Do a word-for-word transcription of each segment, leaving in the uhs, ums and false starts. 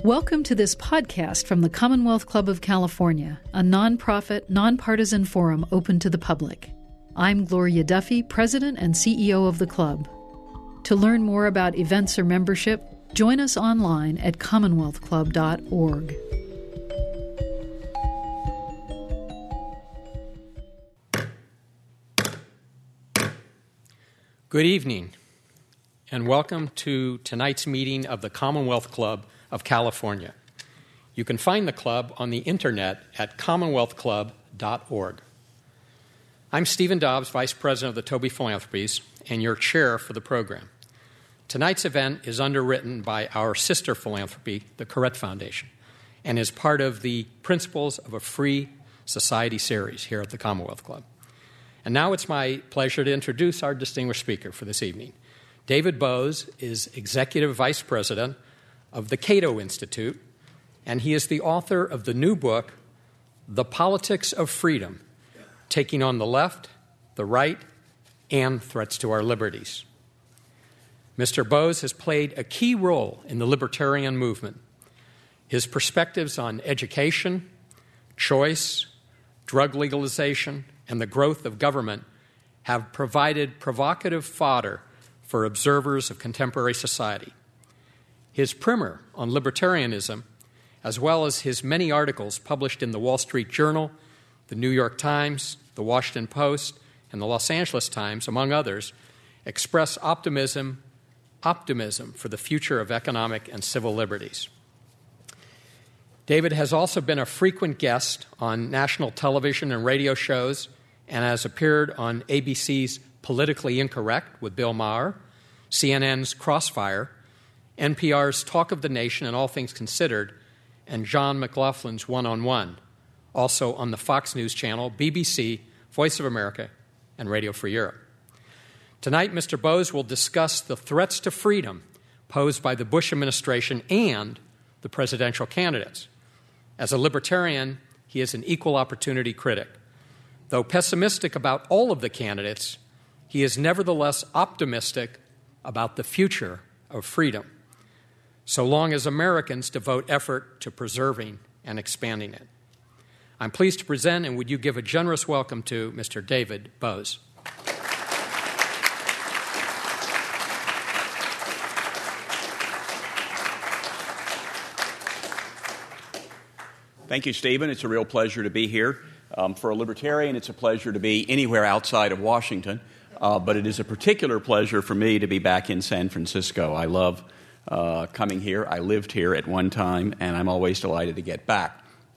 Welcome to this podcast from the Commonwealth Club of California, a nonprofit, nonpartisan forum open to the public. I'm Gloria Duffy, President and C E O of the club. To learn more about events or membership, join us online at commonwealth club dot org. Good evening, and welcome to tonight's meeting of the Commonwealth Club of California. You can find the club on the internet at commonwealth club dot org. I'm Stephen Dobbs, Vice President of the Toby Philanthropies, and your chair for the program. Tonight's event is underwritten by our sister philanthropy, the Koret Foundation, and is part of the Principles of a Free Society series here at the Commonwealth Club. And now it's my pleasure to introduce our distinguished speaker for this evening. David Boaz is Executive Vice President of the Cato Institute, and he is the author of the new book, The Politics of Freedom, Taking on the Left, the Right, and Threats to Our Liberties. Mister Boaz has played a key role in the libertarian movement. His perspectives on education, choice, drug legalization, and the growth of government have provided provocative fodder for observers of contemporary society. His primer on libertarianism, as well as his many articles published in the Wall Street Journal, the New York Times, the Washington Post, and the Los Angeles Times, among others, express optimism, optimism for the future of economic and civil liberties. David has also been a frequent guest on national television and radio shows and has appeared on A B C's Politically Incorrect with Bill Maher, C N N's Crossfire, N P R's Talk of the Nation and All Things Considered, and John McLaughlin's One-on-One, also on the Fox News Channel, B B C, Voice of America, and Radio Free Europe. Tonight, Mister Boaz will discuss the threats to freedom posed by the Bush administration and the presidential candidates. As a libertarian, he is an equal opportunity critic. Though pessimistic about all of the candidates, he is nevertheless optimistic about the future of freedom, so long as Americans devote effort to preserving and expanding it. I'm pleased to present, and would you give a generous welcome to Mister David Boaz. Thank you, Stephen. It's a real pleasure to be here. Um, for a libertarian, it's a pleasure to be anywhere outside of Washington, uh, but it is a particular pleasure for me to be back in San Francisco. I love uh, coming here. I lived here at one time, and I'm always delighted to get back.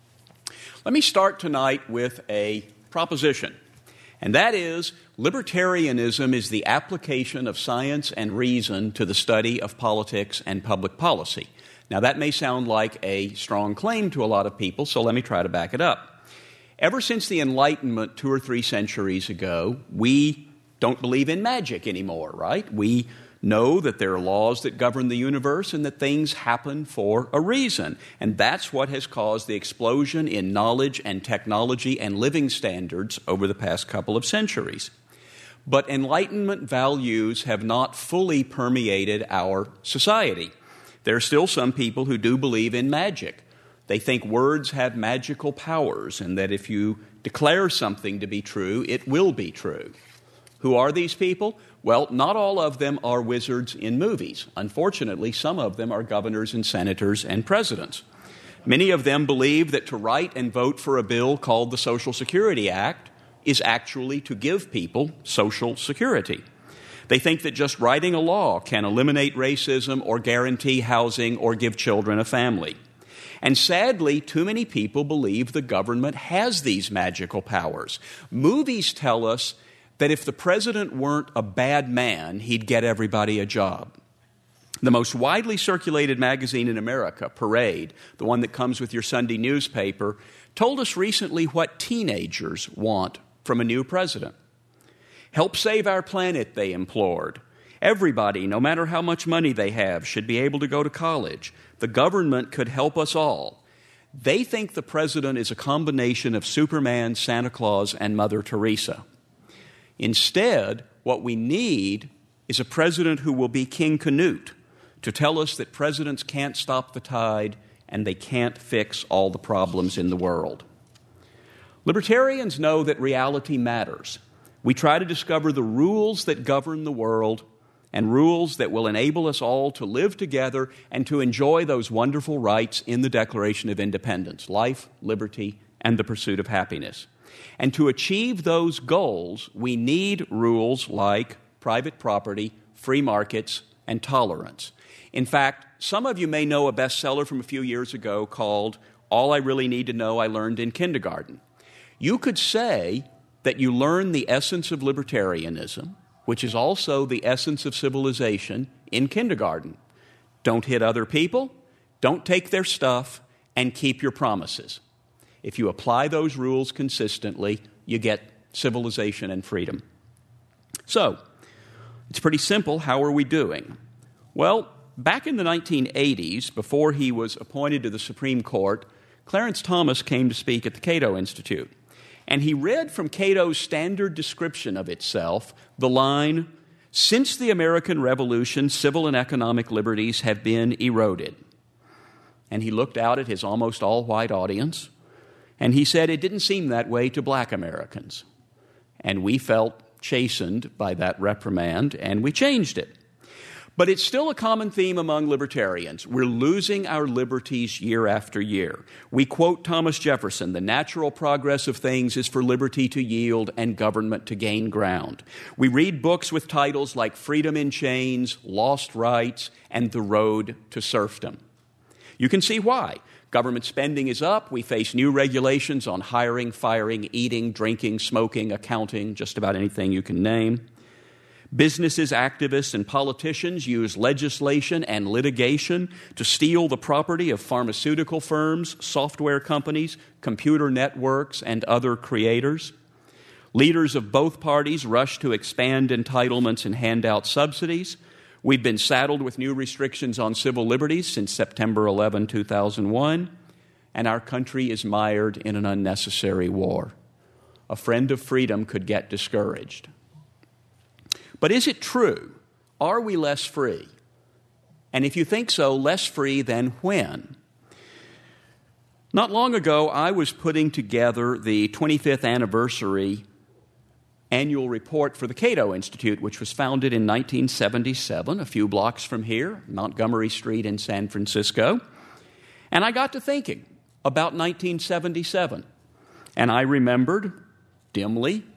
Let me start tonight with a proposition, and that is libertarianism is the application of science and reason to the study of politics and public policy. Now, that may sound like a strong claim to a lot of people, so let me try to back it up. Ever since the Enlightenment two or three centuries ago, we don't believe in magic anymore, right? We know that there are laws that govern the universe and that things happen for a reason. And that's what has caused the explosion in knowledge and technology and living standards over the past couple of centuries. But Enlightenment values have not fully permeated our society. There are still some people who do believe in magic. They think words have magical powers and that if you declare something to be true, it will be true. Who are these people? Well, not all of them are wizards in movies. Unfortunately, some of them are governors and senators and presidents. Many of them believe that to write and vote for a bill called the Social Security Act is actually to give people Social Security. They think that just writing a law can eliminate racism or guarantee housing or give children a family. And sadly, too many people believe the government has these magical powers. Movies tell us that if the president weren't a bad man, he'd get everybody a job. The most widely circulated magazine in America, Parade, the one that comes with your Sunday newspaper, told us recently what teenagers want from a new president. Help save our planet, they implored. Everybody, no matter how much money they have, should be able to go to college. The government could help us all. They think the president is a combination of Superman, Santa Claus, and Mother Teresa. Instead, what we need is a president who will be King Canute to tell us that presidents can't stop the tide and they can't fix all the problems in the world. Libertarians know that reality matters. We try to discover the rules that govern the world and rules that will enable us all to live together and to enjoy those wonderful rights in the Declaration of Independence: life, liberty, and the pursuit of happiness. And to achieve those goals, we need rules like private property, free markets, and tolerance. In fact, some of you may know a bestseller from a few years ago called All I Really Need to Know I Learned in Kindergarten. You could say that you learn the essence of libertarianism, which is also the essence of civilization, in kindergarten. Don't hit other people, don't take their stuff, and keep your promises. If you apply those rules consistently, you get civilization and freedom. So, it's pretty simple. How are we doing? Well, back in the nineteen eighties, before he was appointed to the Supreme Court, Clarence Thomas came to speak at the Cato Institute. And he read from Cato's standard description of itself the line, "Since the American Revolution, civil and economic liberties have been eroded." And he looked out at his almost all-white audience, and he said it didn't seem that way to black Americans. And we felt chastened by that reprimand, and we changed it. But it's still a common theme among libertarians. We're losing our liberties year after year. We quote Thomas Jefferson, "The natural progress of things is for liberty to yield and government to gain ground." We read books with titles like Freedom in Chains, Lost Rights, and The Road to Serfdom. You can see why. Government spending is up. We face new regulations on hiring, firing, eating, drinking, smoking, accounting, just about anything you can name. Businesses, activists, and politicians use legislation and litigation to steal the property of pharmaceutical firms, software companies, computer networks, and other creators. Leaders of both parties rush to expand entitlements and hand out subsidies. We've been saddled with new restrictions on civil liberties since September eleventh, two thousand one, and our country is mired in an unnecessary war. A friend of freedom could get discouraged. But is it true? Are we less free? And if you think so, less free than when? Not long ago, I was putting together the twenty-fifth anniversary annual report for the Cato Institute, which was founded in nineteen seventy-seven, a few blocks from here, Montgomery Street in San Francisco. And I got to thinking about nineteen seventy-seven. And I remembered, dimly,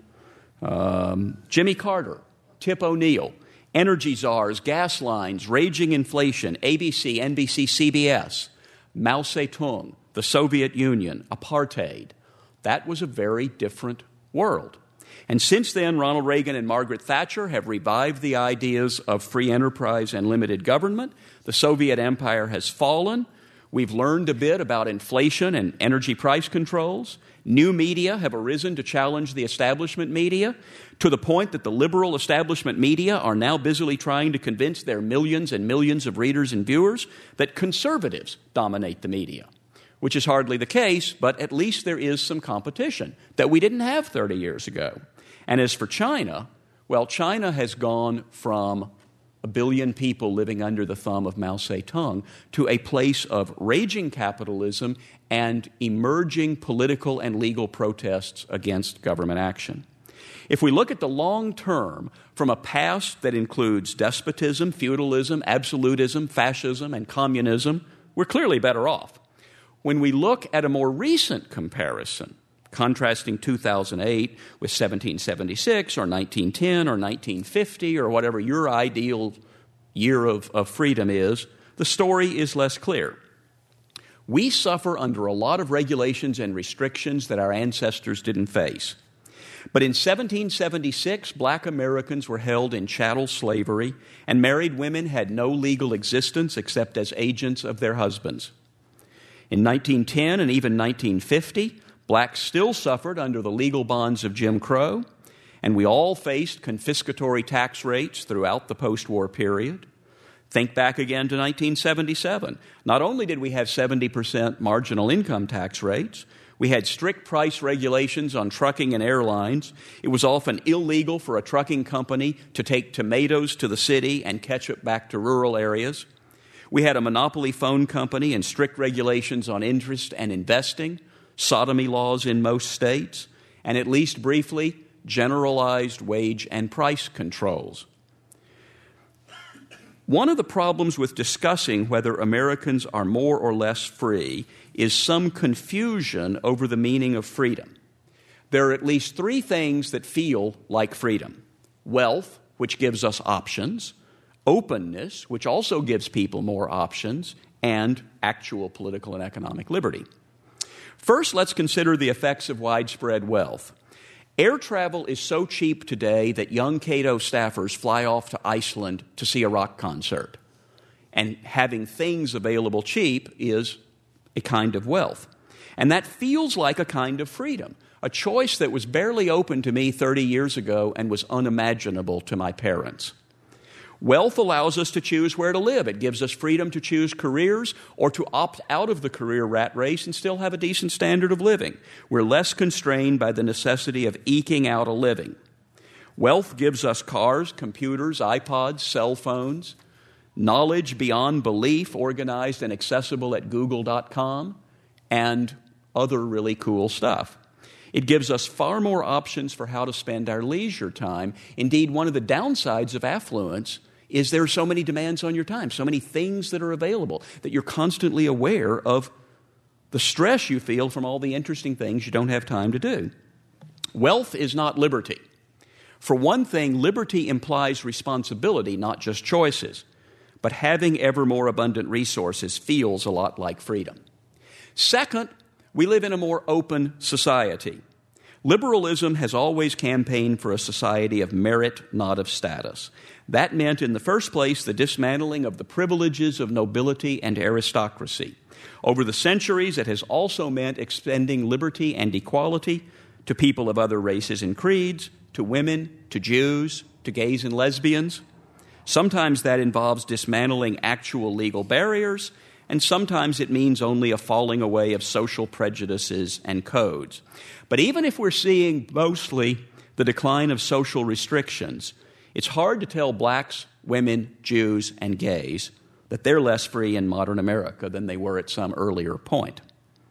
um, Jimmy Carter, Tip O'Neill, energy czars, gas lines, raging inflation, A B C, N B C, C B S, Mao Zedong, the Soviet Union, apartheid. That was a very different world. And since then, Ronald Reagan and Margaret Thatcher have revived the ideas of free enterprise and limited government. The Soviet empire has fallen. We've learned a bit about inflation and energy price controls. New media have arisen to challenge the establishment media, to the point that the liberal establishment media are now busily trying to convince their millions and millions of readers and viewers that conservatives dominate the media, which is hardly the case, but at least there is some competition that we didn't have thirty years ago. And as for China, well, China has gone from a billion people living under the thumb of Mao Zedong to a place of raging capitalism and emerging political and legal protests against government action. If we look at the long term from a past that includes despotism, feudalism, absolutism, fascism, and communism, we're clearly better off. When we look at a more recent comparison, contrasting two thousand eight with seventeen seventy-six or nineteen ten or nineteen fifty or whatever your ideal year of, of freedom is, the story is less clear. We suffer under a lot of regulations and restrictions that our ancestors didn't face. But in seventeen seventy-six, black Americans were held in chattel slavery, and married women had no legal existence except as agents of their husbands. In nineteen ten and even nineteen fifty, blacks still suffered under the legal bonds of Jim Crow, and we all faced confiscatory tax rates throughout the post-war period. Think back again to nineteen seventy-seven. Not only did we have seventy percent marginal income tax rates, we had strict price regulations on trucking and airlines. It was often illegal for a trucking company to take tomatoes to the city and ketchup back to rural areas. We had a monopoly phone company and strict regulations on interest and investing, sodomy laws in most states, and at least briefly, generalized wage and price controls. One of the problems with discussing whether Americans are more or less free is some confusion over the meaning of freedom. There are at least three things that feel like freedom: wealth, which gives us options; openness, which also gives people more options; and actual political and economic liberty. First, let's consider the effects of widespread wealth. Air travel is so cheap today that young Cato staffers fly off to Iceland to see a rock concert. And having things available cheap is a kind of wealth. And that feels like a kind of freedom, a choice that was barely open to me thirty years ago and was unimaginable to my parents. Wealth allows us to choose where to live. It gives us freedom to choose careers or to opt out of the career rat race and still have a decent standard of living. We're less constrained by the necessity of eking out a living. Wealth gives us cars, computers, iPods, cell phones, knowledge beyond belief organized and accessible at google dot com, and other really cool stuff. It gives us far more options for how to spend our leisure time. Indeed, one of the downsides of affluence is there are so many demands on your time, so many things that are available, that you're constantly aware of the stress you feel from all the interesting things you don't have time to do. Wealth is not liberty. For one thing, liberty implies responsibility, not just choices. But having ever more abundant resources feels a lot like freedom. Second, we live in a more open society. Liberalism has always campaigned for a society of merit, not of status. That meant, in the first place, the dismantling of the privileges of nobility and aristocracy. Over the centuries, it has also meant extending liberty and equality to people of other races and creeds, to women, to Jews, to gays and lesbians. Sometimes that involves dismantling actual legal barriers, and sometimes it means only a falling away of social prejudices and codes. But even if we're seeing mostly the decline of social restrictions, it's hard to tell blacks, women, Jews, and gays that they're less free in modern America than they were at some earlier point.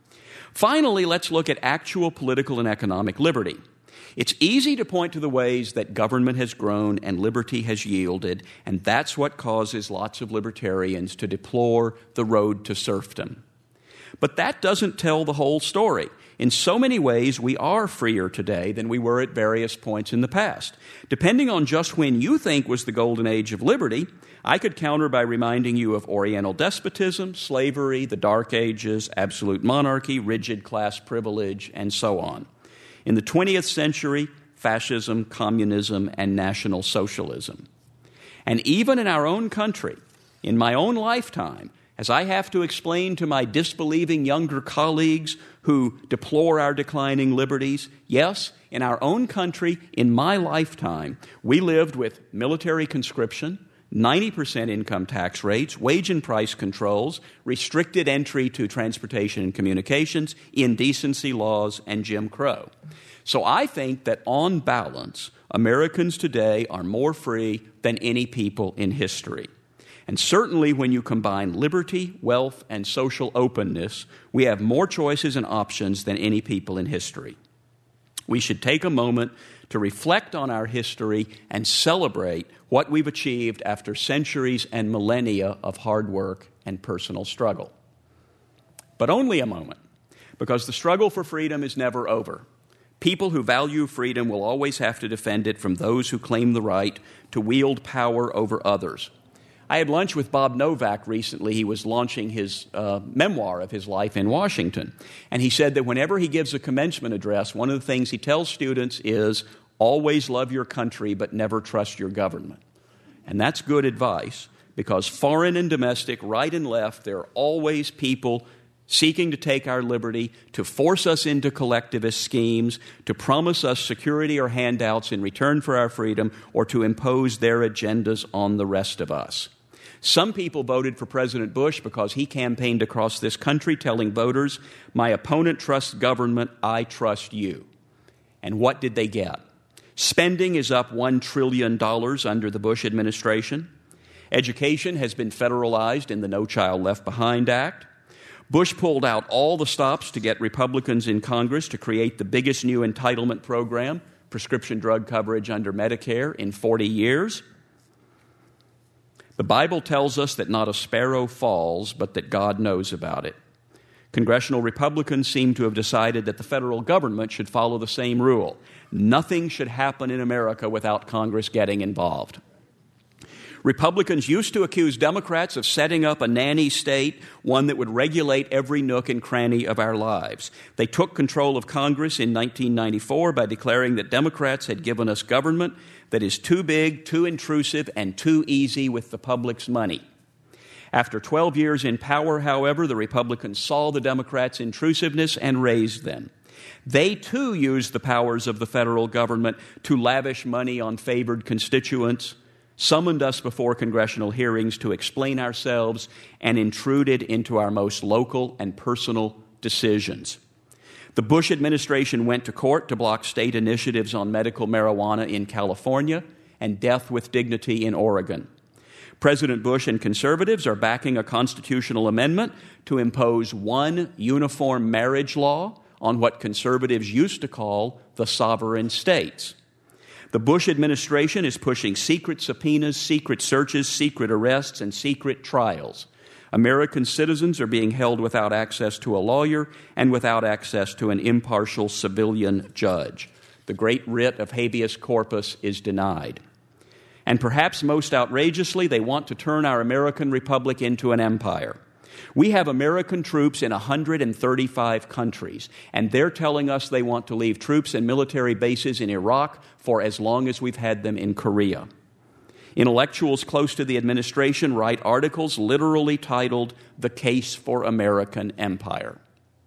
Finally, let's look at actual political and economic liberty. It's easy to point to the ways that government has grown and liberty has yielded, and that's what causes lots of libertarians to deplore the road to serfdom. But that doesn't tell the whole story. In so many ways, we are freer today than we were at various points in the past. Depending on just when you think was the golden age of liberty, I could counter by reminding you of Oriental despotism, slavery, the Dark Ages, absolute monarchy, rigid class privilege, and so on. In the twentieth century, fascism, communism, and National Socialism. And even in our own country, in my own lifetime, as I have to explain to my disbelieving younger colleagues who deplore our declining liberties, yes, in our own country, in my lifetime, we lived with military conscription, ninety percent income tax rates, wage and price controls, restricted entry to transportation and communications, indecency laws, and Jim Crow. So I think that on balance, Americans today are more free than any people in history. And certainly when you combine liberty, wealth, and social openness, we have more choices and options than any people in history. We should take a moment to reflect on our history and celebrate what we've achieved after centuries and millennia of hard work and personal struggle. But only a moment, because the struggle for freedom is never over. People who value freedom will always have to defend it from those who claim the right to wield power over others. I had lunch with Bob Novak recently. He was launching his uh, memoir of his life in Washington. And he said that whenever he gives a commencement address, one of the things he tells students is, always love your country, but never trust your government. And that's good advice, because foreign and domestic, right and left, there are always people seeking to take our liberty, to force us into collectivist schemes, to promise us security or handouts in return for our freedom, or to impose their agendas on the rest of us. Some people voted for President Bush because he campaigned across this country telling voters, my opponent trusts government, I trust you. And what did they get? Spending is up one trillion dollars under the Bush administration. Education has been federalized in the No Child Left Behind Act. Bush pulled out all the stops to get Republicans in Congress to create the biggest new entitlement program, prescription drug coverage under Medicare, in forty years. The Bible tells us that not a sparrow falls, but that God knows about it. Congressional Republicans seem to have decided that the federal government should follow the same rule. Nothing should happen in America without Congress getting involved. Republicans used to accuse Democrats of setting up a nanny state, one that would regulate every nook and cranny of our lives. They took control of Congress in nineteen ninety-four by declaring that Democrats had given us government that is too big, too intrusive, and too easy with the public's money. After twelve years in power, however, the Republicans saw the Democrats' intrusiveness and raised them. They, too, used the powers of the federal government to lavish money on favored constituents, summoned us before congressional hearings to explain ourselves, and intruded into our most local and personal decisions. The Bush administration went to court to block state initiatives on medical marijuana in California and death with dignity in Oregon. President Bush and conservatives are backing a constitutional amendment to impose one uniform marriage law on what conservatives used to call the sovereign states. The Bush administration is pushing secret subpoenas, secret searches, secret arrests, and secret trials. American citizens are being held without access to a lawyer and without access to an impartial civilian judge. The great writ of habeas corpus is denied. And perhaps most outrageously, they want to turn our American republic into an empire. We have American troops in one hundred thirty-five countries, and they're telling us they want to leave troops and military bases in Iraq for as long as we've had them in Korea. Intellectuals close to the administration write articles literally titled "The Case for American Empire."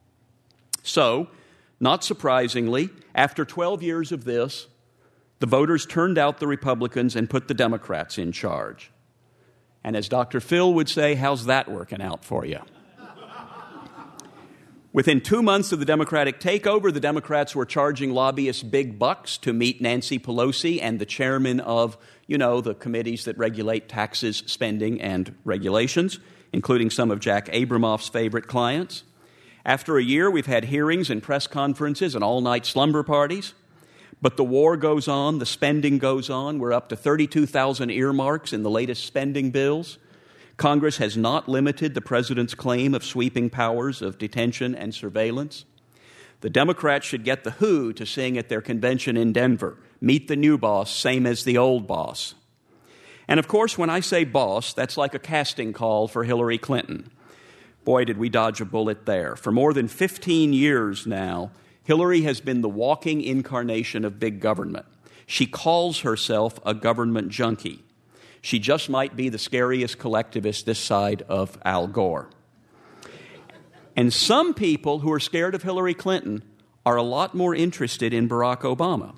So, not surprisingly, after twelve years of this, the voters turned out the Republicans and put the Democrats in charge. And as Doctor Phil would say, how's that working out for you? Within two months of the Democratic takeover, the Democrats were charging lobbyists big bucks to meet Nancy Pelosi and the chairman of, you know, the committees that regulate taxes, spending, and regulations, including some of Jack Abramoff's favorite clients. After a year, we've had hearings and press conferences and all-night slumber parties. But the war goes on, the spending goes on. We're up to thirty-two thousand earmarks in the latest spending bills. Congress has not limited the president's claim of sweeping powers of detention and surveillance. The Democrats should get the Who to sing at their convention in Denver. Meet the new boss, same as the old boss. And of course, when I say boss, that's like a casting call for Hillary Clinton. Boy, did we dodge a bullet there. For more than fifteen years now, Hillary has been the walking incarnation of big government. She calls herself a government junkie. She just might be the scariest collectivist this side of Al Gore. And some people who are scared of Hillary Clinton are a lot more interested in Barack Obama.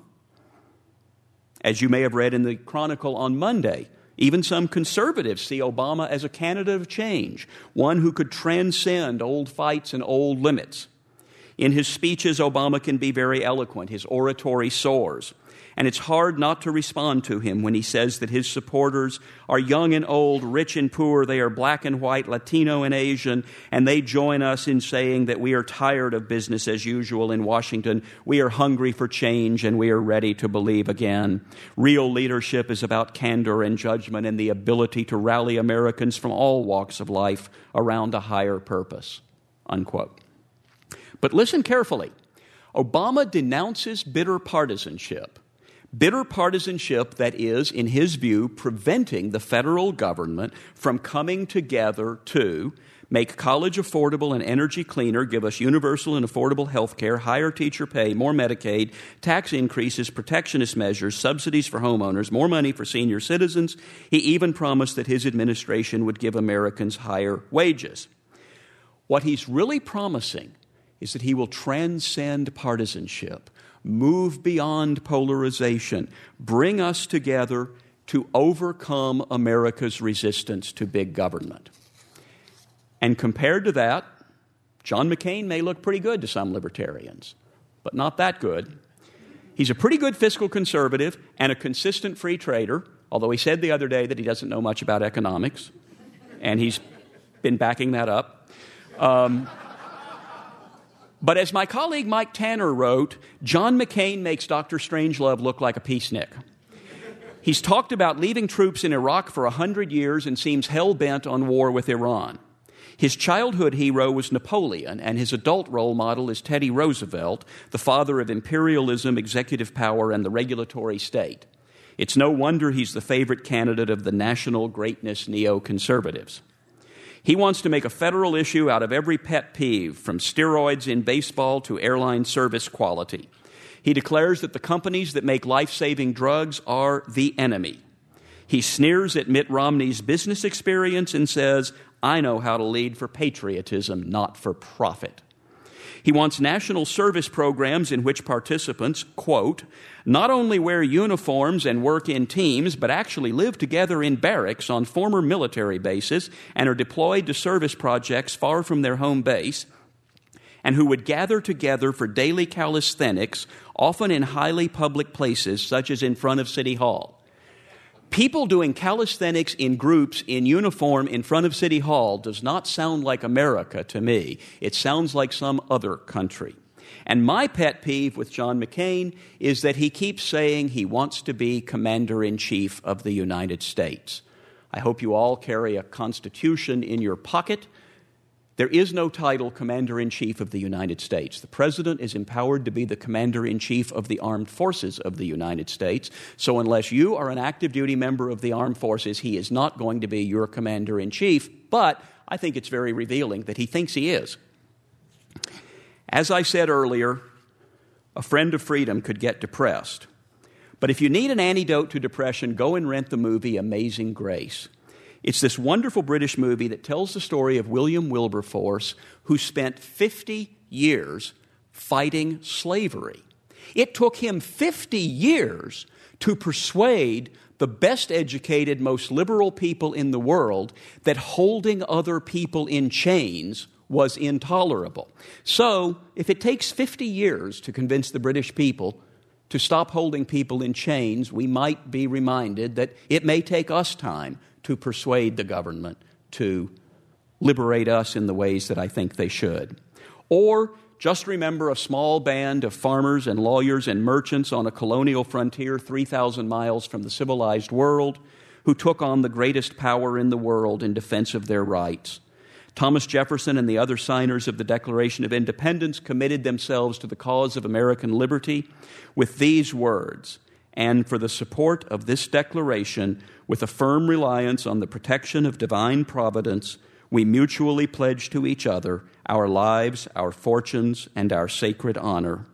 As you may have read in the Chronicle on Monday, even some conservatives see Obama as a candidate of change, one who could transcend old fights and old limits. In his speeches, Obama can be very eloquent. His oratory soars. And it's hard not to respond to him when he says that his supporters are young and old, rich and poor, they are black and white, Latino and Asian, and they join us in saying that we are tired of business as usual in Washington. We are hungry for change and we are ready to believe again. Real leadership is about candor and judgment and the ability to rally Americans from all walks of life around a higher purpose. Unquote. But listen carefully. Obama denounces bitter partisanship. Bitter partisanship that is, in his view, preventing the federal government from coming together to make college affordable and energy cleaner, give us universal and affordable health care, higher teacher pay, more Medicaid, tax increases, protectionist measures, subsidies for homeowners, more money for senior citizens. He even promised that his administration would give Americans higher wages. What he's really promising is that he will transcend partisanship, move beyond polarization, bring us together to overcome America's resistance to big government. And compared to that, John McCain may look pretty good to some libertarians, but not that good. He's a pretty good fiscal conservative and a consistent free trader, although he said the other day that he doesn't know much about economics, and he's been backing that up. Um, but as my colleague Mike Tanner wrote, John McCain makes Doctor Strangelove look like a peacenik. He's talked about leaving troops in Iraq for a hundred years and seems hell-bent on war with Iran. His childhood hero was Napoleon, and his adult role model is Teddy Roosevelt, the father of imperialism, executive power, and the regulatory state. It's no wonder he's the favorite candidate of the national greatness neoconservatives. He wants to make a federal issue out of every pet peeve, from steroids in baseball to airline service quality. He declares that the companies that make life-saving drugs are the enemy. He sneers at Mitt Romney's business experience and says, I know how to lead for patriotism, not for profit. He wants national service programs in which participants, quote, not only wear uniforms and work in teams, but actually live together in barracks on former military bases and are deployed to service projects far from their home base, and who would gather together for daily calisthenics, often in highly public places, such as in front of City Hall. People doing calisthenics in groups in uniform in front of City Hall does not sound like America to me. It sounds like some other country. And my pet peeve with John McCain is that he keeps saying he wants to be Commander-in-Chief of the United States. I hope you all carry a Constitution in your pocket. There is no title Commander-in-Chief of the United States. The President is empowered to be the Commander-in-Chief of the Armed Forces of the United States. So unless you are an active-duty member of the Armed Forces, he is not going to be your Commander-in-Chief. But I think it's very revealing that he thinks he is. As I said earlier, a friend of freedom could get depressed. But if you need an antidote to depression, go and rent the movie Amazing Grace. It's this wonderful British movie that tells the story of William Wilberforce, who spent fifty years fighting slavery. It took him fifty years to persuade the best educated, most liberal people in the world that holding other people in chains was intolerable. So, if it takes fifty years to convince the British people to stop holding people in chains, we might be reminded that it may take us time to persuade the government to liberate us in the ways that I think they should. Or just remember a small band of farmers and lawyers and merchants on a colonial frontier three thousand miles from the civilized world who took on the greatest power in the world in defense of their rights. Thomas Jefferson and the other signers of the Declaration of Independence committed themselves to the cause of American liberty with these words, and for the support of this declaration, with a firm reliance on the protection of divine providence, we mutually pledge to each other our lives, our fortunes, and our sacred honor.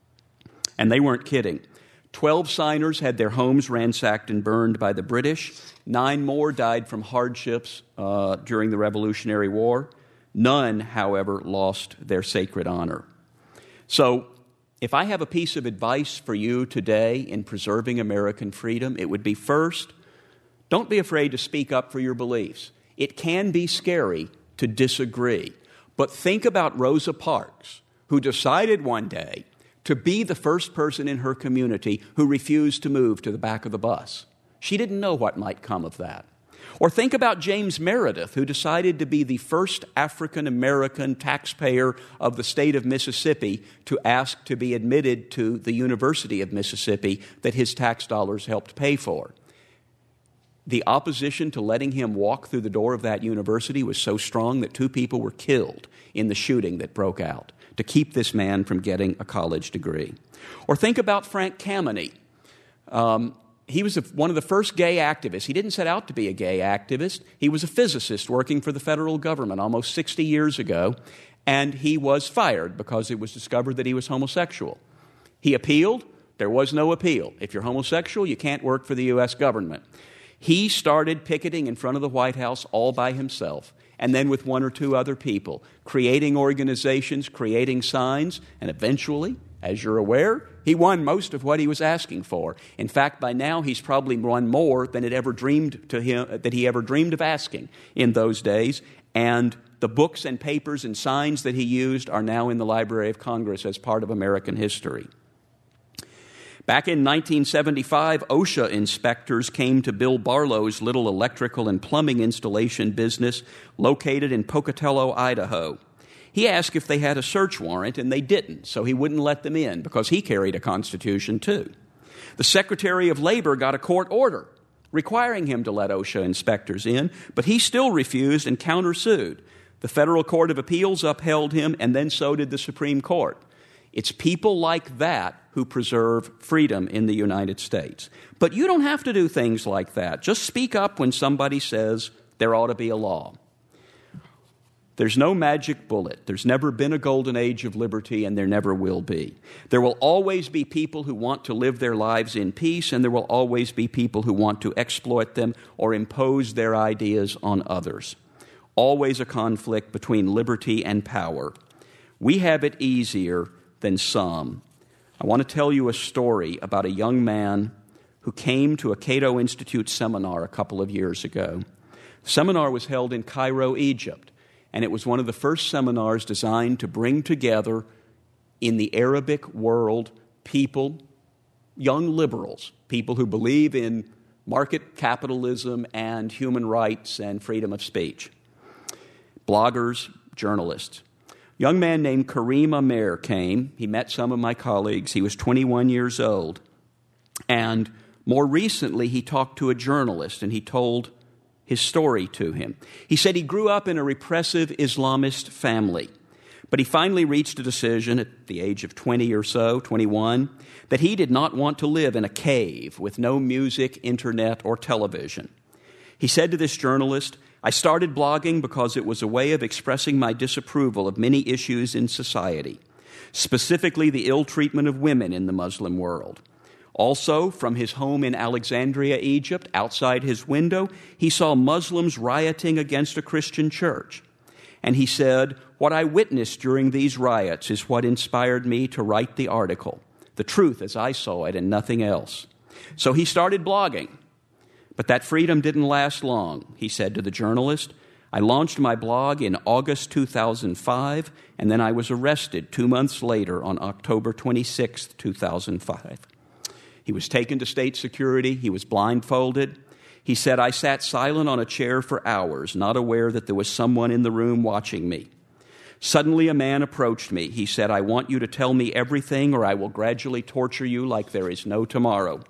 And they weren't kidding. Twelve signers had their homes ransacked and burned by the British. Nine more died from hardships uh, during the Revolutionary War. None, however, lost their sacred honor. So, if I have a piece of advice for you today in preserving American freedom, it would be, first, don't be afraid to speak up for your beliefs. It can be scary to disagree. But think about Rosa Parks, who decided one day to be the first person in her community who refused to move to the back of the bus. She didn't know what might come of that. Or think about James Meredith, who decided to be the first African-American taxpayer of the state of Mississippi to ask to be admitted to the University of Mississippi that his tax dollars helped pay for. The opposition to letting him walk through the door of that university was so strong that two people were killed in the shooting that broke out to keep this man from getting a college degree. Or think about Frank Kameny. Um, He was a, one of the first gay activists. He didn't set out to be a gay activist. He was a physicist working for the federal government almost sixty years ago, and he was fired because it was discovered that he was homosexual. He appealed. There was no appeal. If you're homosexual, you can't work for the U S government. He started picketing in front of the White House all by himself, and then with one or two other people, creating organizations, creating signs, and eventually, as you're aware, he won most of what he was asking for. In fact, by now he's probably won more than it ever dreamed to him that he ever dreamed of asking in those days. And the books and papers and signs that he used are now in the Library of Congress as part of American history. Back in nineteen seventy-five, OSHA inspectors came to Bill Barlow's little electrical and plumbing installation business located in Pocatello, Idaho. He asked if they had a search warrant, and they didn't, so he wouldn't let them in because he carried a Constitution too. The Secretary of Labor got a court order requiring him to let OSHA inspectors in, but he still refused and countersued. The Federal Court of Appeals upheld him, and then so did the Supreme Court. It's people like that who preserve freedom in the United States. But you don't have to do things like that. Just speak up when somebody says there ought to be a law. There's no magic bullet. There's never been a golden age of liberty, and there never will be. There will always be people who want to live their lives in peace, and there will always be people who want to exploit them or impose their ideas on others. Always a conflict between liberty and power. We have it easier than some. I want to tell you a story about a young man who came to a Cato Institute seminar a couple of years ago. The seminar was held in Cairo, Egypt, and it was one of the first seminars designed to bring together in the Arabic world people, young liberals, people who believe in market capitalism and human rights and freedom of speech, bloggers, journalists. A young man named Kareem Amer came. He met some of my colleagues. He was twenty-one years old. And more recently, he talked to a journalist, and he told his story to him. He said he grew up in a repressive Islamist family, but he finally reached a decision at the age of twenty or so, twenty-one, that he did not want to live in a cave with no music, internet, or television. He said to this journalist, "I started blogging because it was a way of expressing my disapproval of many issues in society, specifically the ill treatment of women in the Muslim world. Also, from his home in Alexandria, Egypt, outside his window, he saw Muslims rioting against a Christian church. And he said, what I witnessed during these riots is what inspired me to write the article, the truth as I saw it and nothing else. So he started blogging. But that freedom didn't last long," he said to the journalist. "I launched my blog in August two thousand five, and then I was arrested two months later on October twenty-sixth, two thousand five. He was taken to state security. He was blindfolded. He said, I sat silent on a chair for hours, not aware that there was someone in the room watching me. Suddenly a man approached me. He said, I want you to tell me everything or I will gradually torture you like there is no tomorrow."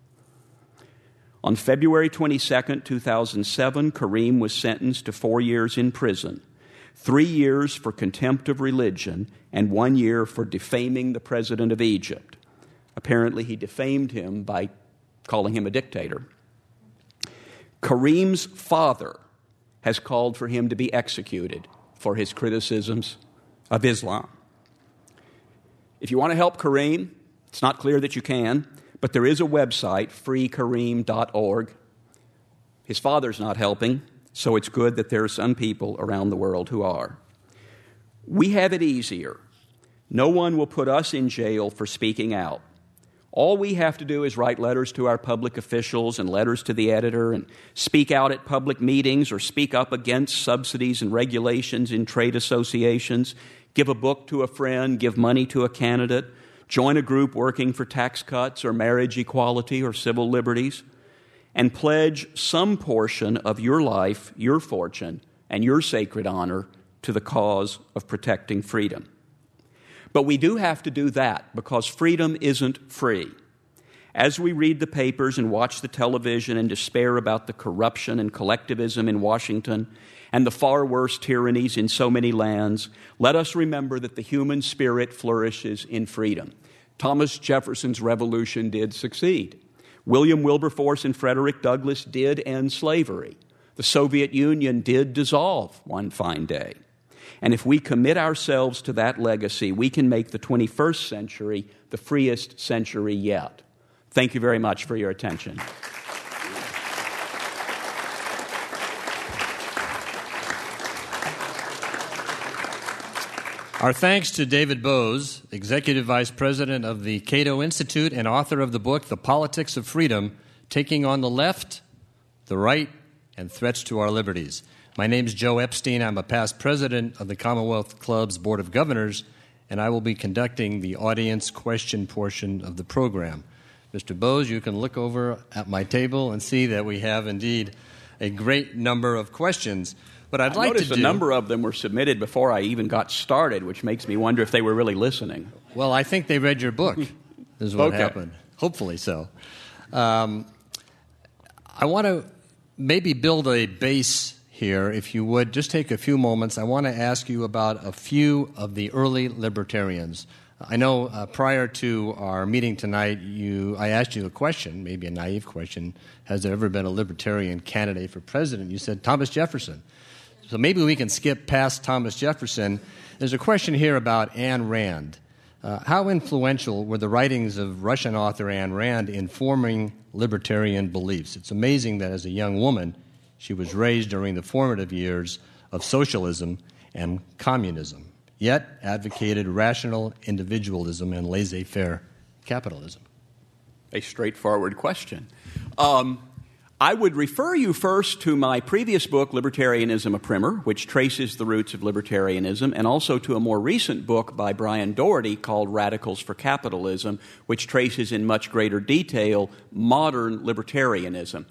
On February twenty-second, two thousand seven, Kareem was sentenced to four years in prison, three years for contempt of religion, and one year for defaming the president of Egypt. Apparently, he defamed him by calling him a dictator. Kareem's father has called for him to be executed for his criticisms of Islam. If you want to help Kareem, it's not clear that you can, but there is a website, free kareem dot org. His father's not helping, so it's good that there are some people around the world who are. We have it easier. No one will put us in jail for speaking out. All we have to do is write letters to our public officials and letters to the editor and speak out at public meetings or speak up against subsidies and regulations in trade associations, give a book to a friend, give money to a candidate, join a group working for tax cuts or marriage equality or civil liberties, and pledge some portion of your life, your fortune, and your sacred honor to the cause of protecting freedom. But we do have to do that because freedom isn't free. As we read the papers and watch the television and despair about the corruption and collectivism in Washington and the far worse tyrannies in so many lands, let us remember that the human spirit flourishes in freedom. Thomas Jefferson's revolution did succeed. William Wilberforce and Frederick Douglass did end slavery. The Soviet Union did dissolve one fine day. And if we commit ourselves to that legacy, we can make the twenty-first century the freest century yet. Thank you very much for your attention. Our thanks to David Boaz, Executive Vice President of the Cato Institute and author of the book, The Politics of Freedom, Taking on the Left, the Right, and Threats to Our Liberties. My name is Joe Epstein. I'm a past president of the Commonwealth Club's Board of Governors, and I will be conducting the audience question portion of the program. Mister Bose, you can look over at my table and see that we have indeed a great number of questions. But I'd I like to noticed do... a number of them were submitted before I even got started, which makes me wonder if they were really listening. Well, I think they read your book, is what Okay. happened. Hopefully so. Um, I want to maybe build a base here, if you would. Just take a few moments. I want to ask you about a few of the early libertarians. I know uh, prior to our meeting tonight, you I asked you a question, maybe a naive question. Has there ever been a libertarian candidate for president? You said Thomas Jefferson. So maybe we can skip past Thomas Jefferson. There's a question here about Ayn Rand. Uh, how influential were the writings of Russian author Ayn Rand in forming libertarian beliefs? It's amazing that as a young woman, she was raised during the formative years of socialism and communism, yet advocated rational individualism and laissez-faire capitalism. A straightforward question. Um, I would refer you first to my previous book, Libertarianism, a Primer, which traces the roots of libertarianism, and also to a more recent book by Brian Doherty called Radicals for Capitalism, which traces in much greater detail modern libertarianism.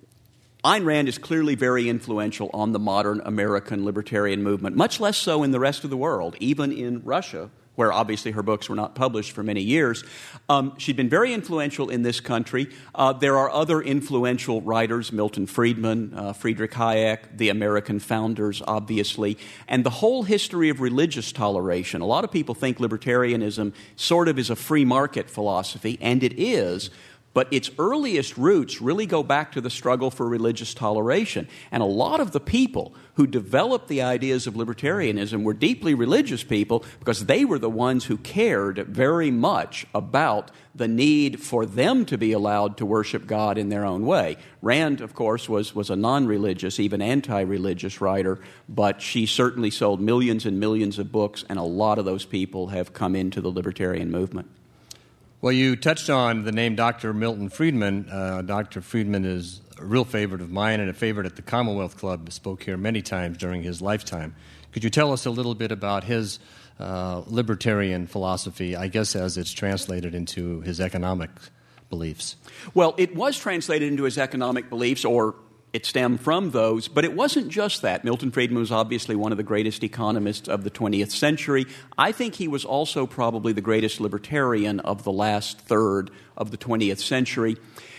Ayn Rand is clearly very influential on the modern American libertarian movement, much less so in the rest of the world, even in Russia, where obviously her books were not published for many years. Um, she'd been very influential in this country. Uh, there are other influential writers, Milton Friedman, uh, Friedrich Hayek, the American founders, obviously, and the whole history of religious toleration. A lot of people think libertarianism sort of is a free market philosophy, and it is, but its earliest roots really go back to the struggle for religious toleration. And a lot of the people who developed the ideas of libertarianism were deeply religious people because they were the ones who cared very much about the need for them to be allowed to worship God in their own way. Rand, of course, was, was a non-religious, even anti-religious writer, but she certainly sold millions and millions of books, and a lot of those people have come into the libertarian movement. Well, you touched on the name Doctor Milton Friedman. Uh, Doctor Friedman is a real favorite of mine and a favorite at the Commonwealth Club. Spoke here many times during his lifetime. Could you tell us a little bit about his uh, libertarian philosophy, I guess as it's translated into his economic beliefs? Well, it was translated into his economic beliefs, or it stemmed from those, but it wasn't just that. Milton Friedman was obviously one of the greatest economists of the twentieth century. I think he was also probably the greatest libertarian of the last third of the twentieth century.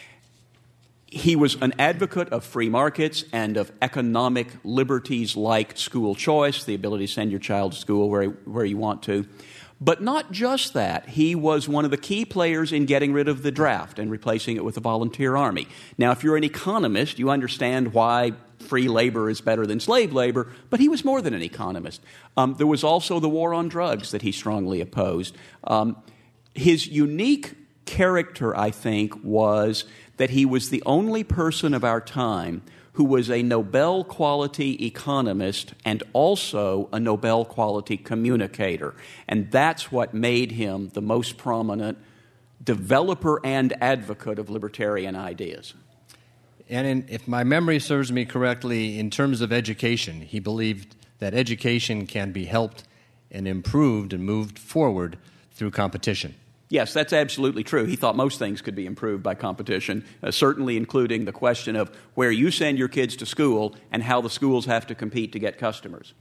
He was an advocate of free markets and of economic liberties like school choice, the ability to send your child to school where, where you want to. But not just that. He was one of the key players in getting rid of the draft and replacing it with a volunteer army. Now, if you're an economist, you understand why free labor is better than slave labor, but he was more than an economist. Um, there was also the war on drugs that he strongly opposed. Um, his unique character, I think, was that he was the only person of our time who was a Nobel-quality economist and also a Nobel-quality communicator. And that's what made him the most prominent developer and advocate of libertarian ideas. And in, if my memory serves me correctly, in terms of education, he believed that education can be helped and improved and moved forward through competition. Yes, that's absolutely true. He thought most things could be improved by competition, uh, certainly including the question of where you send your kids to school and how the schools have to compete to get customers.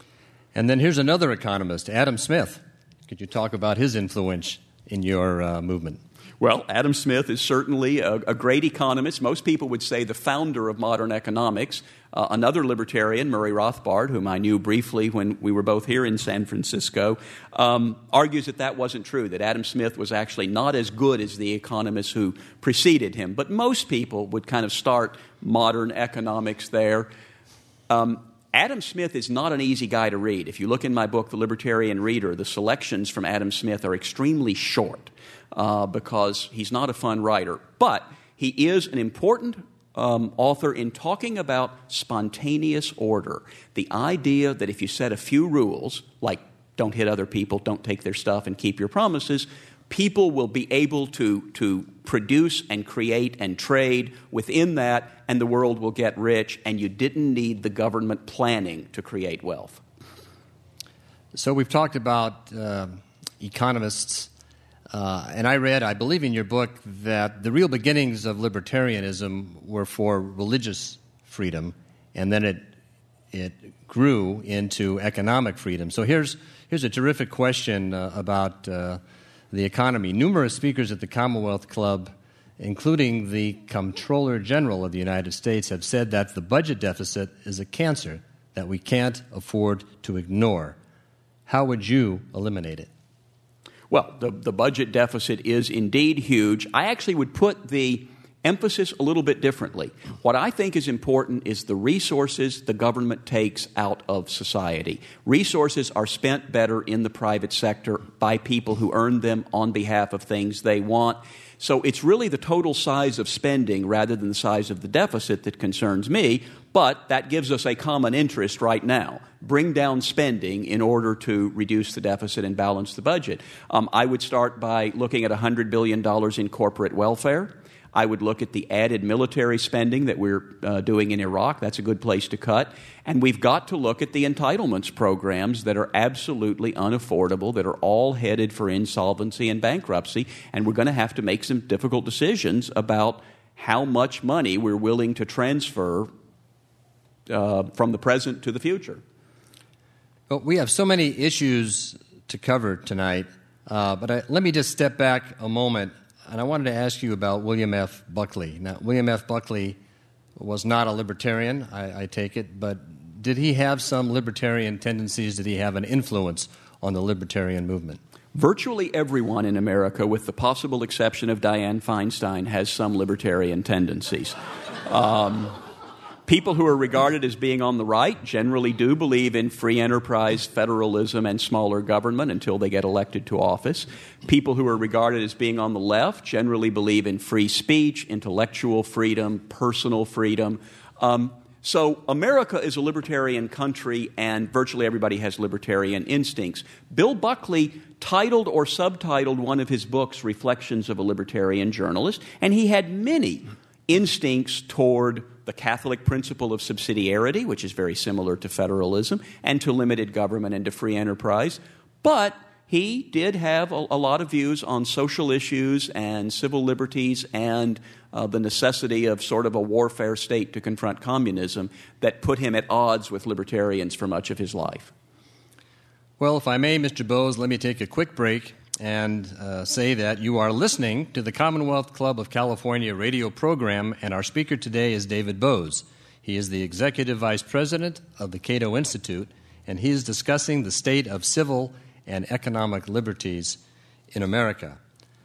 And then here's another economist, Adam Smith. Could you talk about his influence in your uh, movement? Well, Adam Smith is certainly a, a great economist. Most people would say the founder of modern economics. Uh, another libertarian, Murray Rothbard, whom I knew briefly when we were both here in San Francisco, um, argues that that wasn't true, that Adam Smith was actually not as good as the economists who preceded him. But most people would kind of start modern economics there. Um, Adam Smith is not an easy guy to read. If you look in my book, The Libertarian Reader, the selections from Adam Smith are extremely short uh, because he's not a fun writer. But he is an important um, author in talking about spontaneous order, the idea that if you set a few rules, like don't hit other people, don't take their stuff, and keep your promises, people will be able to, to produce and create and trade within that, and the world will get rich, and you didn't need the government planning to create wealth. So we've talked about uh, economists. Uh, and I read, I believe in your book, that the real beginnings of libertarianism were for religious freedom, and then it it grew into economic freedom. So here's here's a terrific question uh, about uh, the economy. Numerous speakers at the Commonwealth Club, including the Comptroller General of the United States, have said that the budget deficit is a cancer that we can't afford to ignore. How would you eliminate it? Well, the, the budget deficit is indeed huge. I actually would put the emphasis a little bit differently. What I think is important is the resources the government takes out of society. Resources are spent better in the private sector by people who earn them on behalf of things they want. So it's really the total size of spending rather than the size of the deficit that concerns me, but that gives us a common interest right now. Bring down spending in order to reduce the deficit and balance the budget. Um, I would start by looking at one hundred billion dollars in corporate welfare. I would look at the added military spending that we're uh, doing in Iraq. That's a good place to cut. And we've got to look at the entitlements programs that are absolutely unaffordable, that are all headed for insolvency and bankruptcy. And we're going to have to make some difficult decisions about how much money we're willing to transfer uh, from the present to the future. Well, we have so many issues to cover tonight, uh, but I, let me just step back a moment. And I wanted to ask you about William F. Buckley. Now, William F. Buckley was not a libertarian, I, I take it, but did he have some libertarian tendencies? Did he have an influence on the libertarian movement? Virtually everyone in America, with the possible exception of Dianne Feinstein, has some libertarian tendencies. Um, people who are regarded as being on the right generally do believe in free enterprise, federalism, and smaller government until they get elected to office. People who are regarded as being on the left generally believe in free speech, intellectual freedom, personal freedom. Um, so America is a libertarian country, and virtually everybody has libertarian instincts. Bill Buckley titled or subtitled one of his books Reflections of a Libertarian Journalist, and he had many instincts toward the Catholic principle of subsidiarity, which is very similar to federalism, and to limited government and to free enterprise. But he did have a, a lot of views on social issues and civil liberties and uh, the necessity of sort of a warfare state to confront communism that put him at odds with libertarians for much of his life. Well, if I may, Mister Bose, let me take a quick break and uh, say that you are listening to the Commonwealth Club of California radio program, and our speaker today is David Bose. He is the Executive Vice President of the Cato Institute, and he is discussing the state of civil and economic liberties in America.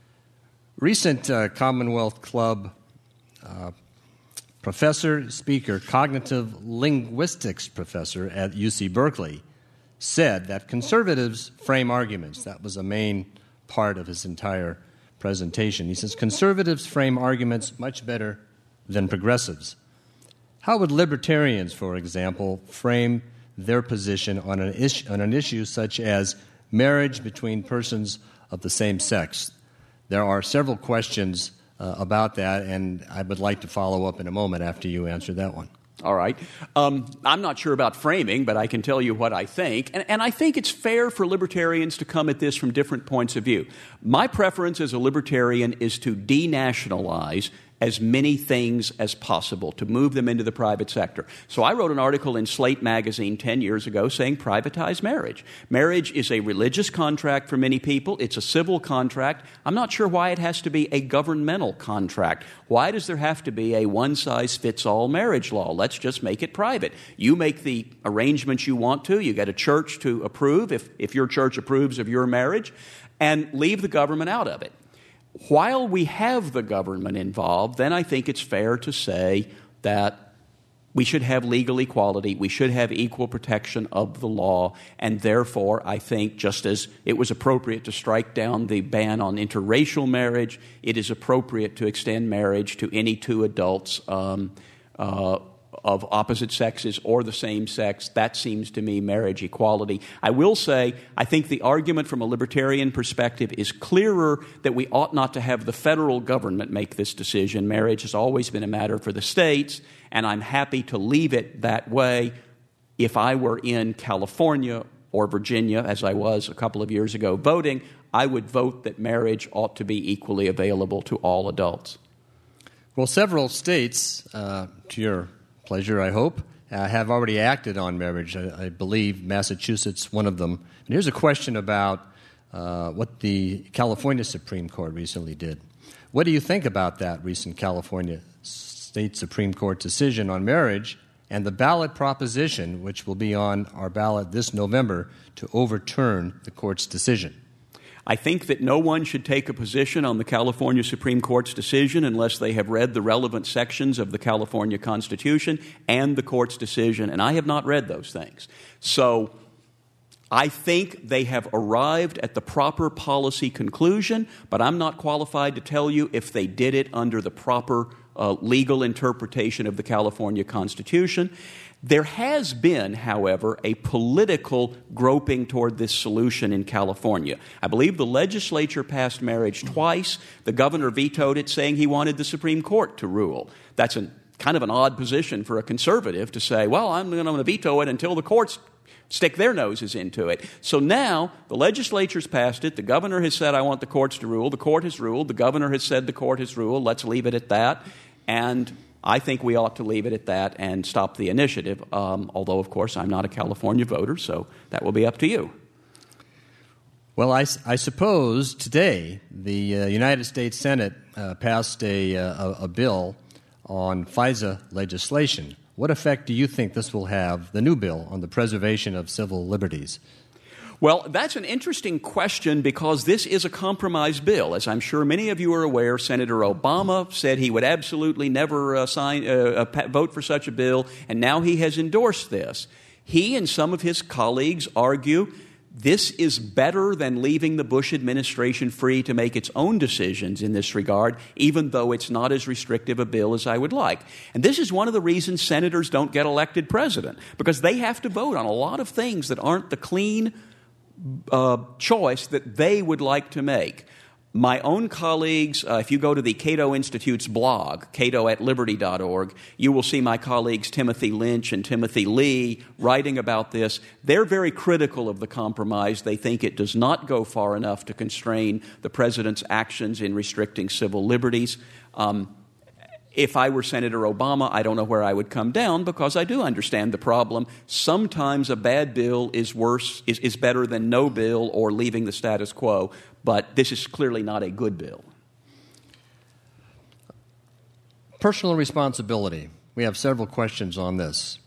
Recent uh, Commonwealth Club uh, professor, speaker, cognitive linguistics professor at U C Berkeley said that conservatives frame arguments. That was a main part of his entire presentation. He says conservatives frame arguments much better than progressives. How would libertarians, for example, frame their position on an issue, on an issue such as marriage between persons of the same sex? There are several questions uh, about that, and I would like to follow up in a moment after you answer that one. All right. Um, I'm not sure about framing, but I can tell you what I think. And, and I think it's fair for libertarians to come at this from different points of view. My preference as a libertarian is to denationalize as many things as possible, to move them into the private sector. So I wrote an article in Slate magazine ten years ago saying privatize marriage. Marriage is a religious contract for many people. It's a civil contract. I'm not sure why it has to be a governmental contract. Why does there have to be a one-size-fits-all marriage law? Let's just make it private. You make the arrangements you want to. You get a church to approve, if, if your church approves of your marriage, and leave the government out of it. While we have the government involved, then I think it's fair to say that we should have legal equality, we should have equal protection of the law, and therefore I think just as it was appropriate to strike down the ban on interracial marriage, it is appropriate to extend marriage to any two adults um, uh, of opposite sexes or the same sex. That seems to me marriage equality. I will say, I think the argument from a libertarian perspective is clearer that we ought not to have the federal government make this decision. Marriage has always been a matter for the states, and I'm happy to leave it that way. If I were in California or Virginia, as I was a couple of years ago voting, I would vote that marriage ought to be equally available to all adults. Well, several states, uh, to your pleasure, I hope, uh, have already acted on marriage. I, I believe Massachusetts, one of them. And here's a question about uh, what the California Supreme Court recently did. What do you think about that recent California State Supreme Court decision on marriage and the ballot proposition, which will be on our ballot this November, to overturn the court's decision? I think that no one should take a position on the California Supreme Court's decision unless they have read the relevant sections of the California Constitution and the court's decision, and I have not read those things. So I think they have arrived at the proper policy conclusion, but I'm not qualified to tell you if they did it under the proper uh, legal interpretation of the California Constitution. There has been, however, a political groping toward this solution in California. I believe the legislature passed marriage twice. The governor vetoed it, saying he wanted the Supreme Court to rule. That's a, kind of an odd position for a conservative to say, well, I'm going to veto it until the courts stick their noses into it. So now the legislature's passed it. The governor has said, I want the courts to rule. The court has ruled. The governor has said the court has ruled. Let's leave it at that. And I think we ought to leave it at that and stop the initiative, um, although, of course, I'm not a California voter, so that will be up to you. Well, I, I suppose today the uh, United States Senate uh, passed a, a, a bill on FISA legislation. What effect do you think this will have, the new bill, on the preservation of civil liberties? Well, that's an interesting question because this is a compromise bill. As I'm sure many of you are aware, Senator Obama said he would absolutely never uh, sign, uh, uh, vote for such a bill, and now he has endorsed this. He and some of his colleagues argue this is better than leaving the Bush administration free to make its own decisions in this regard, even though it's not as restrictive a bill as I would like. And this is one of the reasons senators don't get elected president, because they have to vote on a lot of things that aren't the clean Uh, choice that they would like to make. My own colleagues, uh, if you go to the Cato Institute's blog, cato at liberty dot org, you will see my colleagues Timothy Lynch and Timothy Lee writing about this. They're very critical of the compromise. They think it does not go far enough to constrain the president's actions in restricting civil liberties. Um, If I were Senator Obama, I don't know where I would come down because I do understand the problem. Sometimes a bad bill is worse, is, is better than no bill or leaving the status quo, but this is clearly not a good bill. Personal responsibility. We have several questions on this.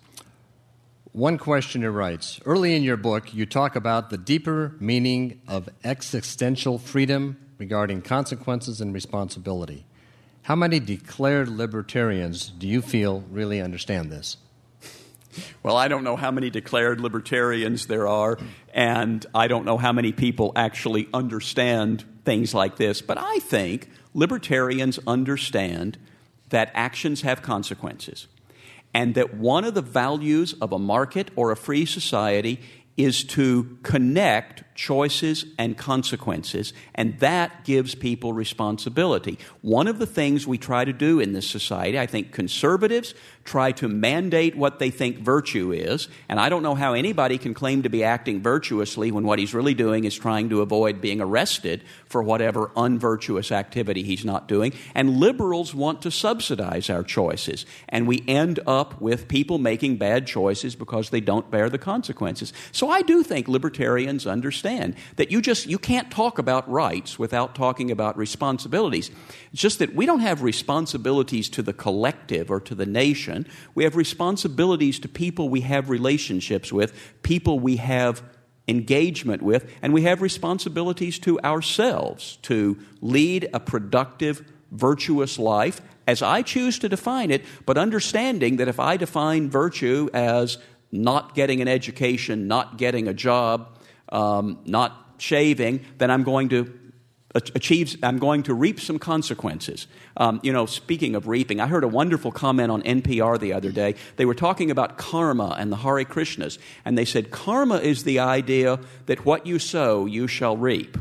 One questioner writes, early in your book, you talk about the deeper meaning of existential freedom regarding consequences and responsibility. How many declared libertarians do you feel really understand this? Well, I don't know how many declared libertarians there are, and I don't know how many people actually understand things like this, but I think libertarians understand that actions have consequences, and that one of the values of a market or a free society is to connect choices and consequences, and that gives people responsibility. One of the things we try to do in this society, I think conservatives try to mandate what they think virtue is, and I don't know how anybody can claim to be acting virtuously when what he's really doing is trying to avoid being arrested for whatever unvirtuous activity he's not doing. And liberals want to subsidize our choices, and we end up with people making bad choices because they don't bear the consequences. So I do think libertarians understand that you just you can't talk about rights without talking about responsibilities. It's just that we don't have responsibilities to the collective or to the nation. We have responsibilities to people we have relationships with, people we have engagement with, and we have responsibilities to ourselves to lead a productive, virtuous life as I choose to define it, but understanding that if I define virtue as not getting an education, not getting a job, um, not shaving, then I'm going to achieve, I'm going to reap some consequences. Um, you know, speaking of reaping, I heard a wonderful comment on N P R the other day. They were talking about karma and the Hare Krishnas, and they said karma is the idea that what you sow, you shall reap.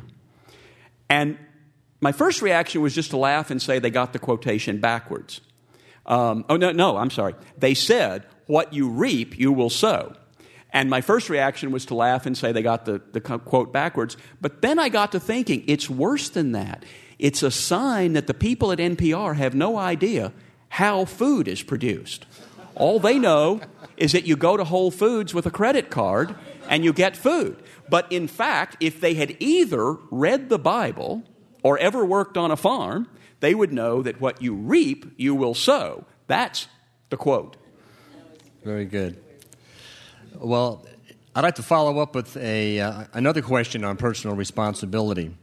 And my first reaction was just to laugh and say they got the quotation backwards. Um, oh, no, no, I'm sorry. They said, what you reap, you will sow. And my first reaction was to laugh and say they got the, the quote backwards. But then I got to thinking, it's worse than that. It's a sign that the people at N P R have no idea how food is produced. All they know is that you go to Whole Foods with a credit card and you get food. But in fact, if they had either read the Bible or ever worked on a farm, they would know that what you reap, you will sow. That's the quote. Very good. Well, I'd like to follow up with a uh, another question on personal responsibility.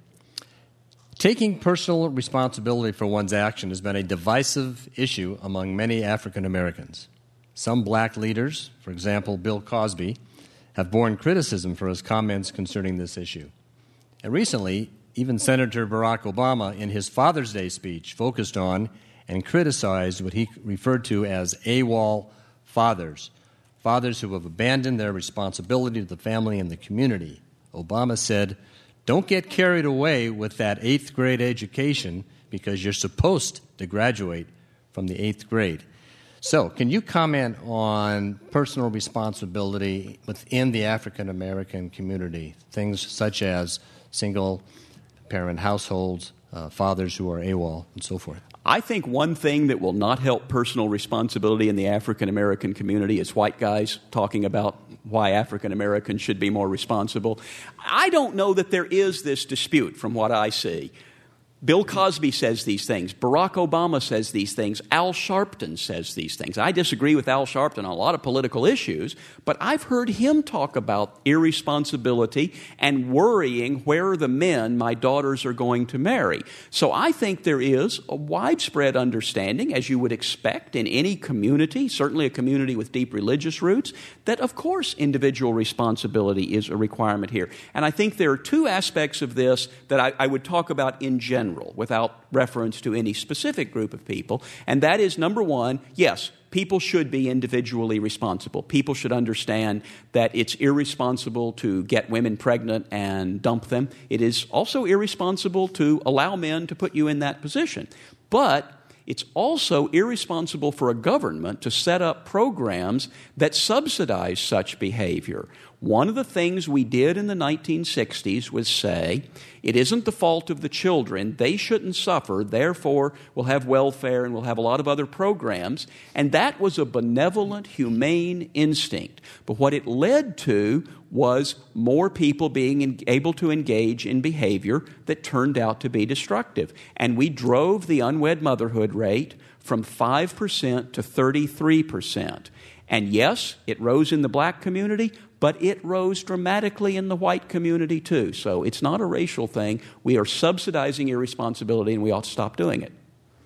Taking personal responsibility for one's action has been a divisive issue among many African Americans. Some black leaders, for example, Bill Cosby, have borne criticism for his comments concerning this issue. And recently, even Senator Barack Obama, in his Father's Day speech, focused on and criticized what he referred to as AWOL fathers, fathers who have abandoned their responsibility to the family and the community. Obama said, "Don't get carried away with that eighth grade education because you're supposed to graduate from the eighth grade." So, can you comment on personal responsibility within the African American community, things such as single-parent households, uh, fathers who are AWOL, and so forth? I think one thing that will not help personal responsibility in the African American community is white guys talking about why African Americans should be more responsible. I don't know that there is this dispute from what I see. Bill Cosby says these things. Barack Obama says these things. Al Sharpton says these things. I disagree with Al Sharpton on a lot of political issues, but I've heard him talk about irresponsibility and worrying where are the men my daughters are going to marry. So I think there is a widespread understanding, as you would expect in any community, certainly a community with deep religious roots, that of course individual responsibility is a requirement here. And I think there are two aspects of this that I, I would talk about in general, without reference to any specific group of people, and that is, number one, yes, people should be individually responsible. People should understand that it's irresponsible to get women pregnant and dump them. It is also irresponsible to allow men to put you in that position. But it's also irresponsible for a government to set up programs that subsidize such behavior. One of the things we did in the nineteen sixties was say, it isn't the fault of the children, they shouldn't suffer, therefore we'll have welfare and we'll have a lot of other programs. And that was a benevolent, humane instinct. But what it led to was more people being in, able to engage in behavior that turned out to be destructive. And we drove the unwed motherhood rate from five percent to thirty-three percent. And yes, it rose in the black community, but it rose dramatically in the white community too. So it's not a racial thing. We are subsidizing irresponsibility, and we ought to stop doing it.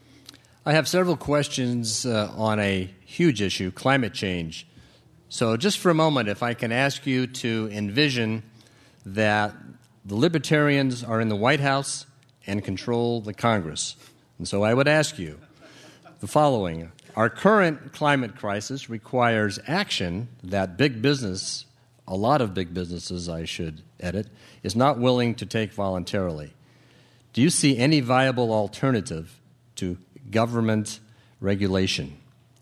I have several questions uh, on a huge issue, climate change. So just for a moment, if I can ask you to envision that the libertarians are in the White House and control the Congress. And so I would ask you the following. Our current climate crisis requires action that big business, a lot of big businesses, I should edit, is not willing to take voluntarily. Do you see any viable alternative to government regulation?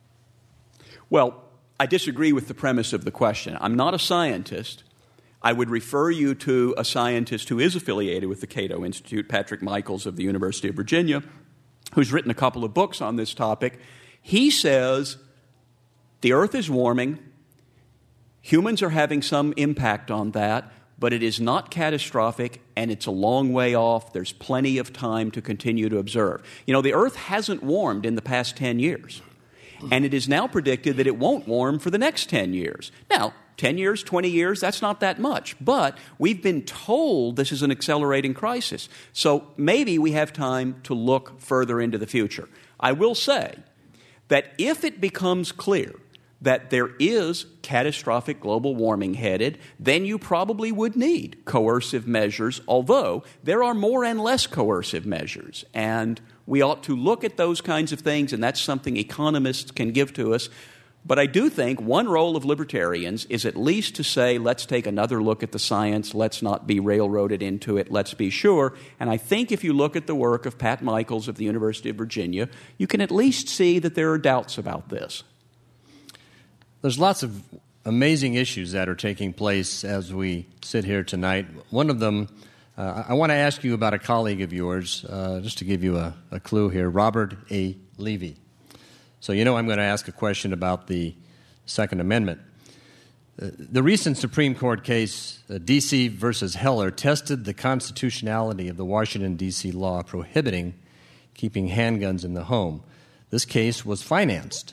Well, I disagree with the premise of the question. I'm not a scientist. I would refer you to a scientist who is affiliated with the Cato Institute, Patrick Michaels of the University of Virginia, who's written a couple of books on this topic. He says the earth is warming, humans are having some impact on that, but it is not catastrophic and it's a long way off. There's plenty of time to continue to observe. You know, the earth hasn't warmed in the past ten years, and it is now predicted that it won't warm for the next ten years. Now, ten years, twenty years, that's not that much, but we've been told this is an accelerating crisis. So maybe we have time to look further into the future. I will say that if it becomes clear that there is catastrophic global warming headed, then you probably would need coercive measures, although there are more and less coercive measures. And we ought to look at those kinds of things, and that's something economists can give to us. But I do think one role of libertarians is at least to say, let's take another look at the science, let's not be railroaded into it, let's be sure. And I think if you look at the work of Pat Michaels of the University of Virginia, you can at least see that there are doubts about this. There's lots of amazing issues that are taking place as we sit here tonight. One of them, uh, I want to ask you about a colleague of yours, uh, just to give you a, a clue here, Robert A. Levy. So you know I'm going to ask a question about the Second Amendment. Uh, the recent Supreme Court case, uh, D C versus Heller, tested the constitutionality of the Washington, D C law prohibiting keeping handguns in the home. This case was financed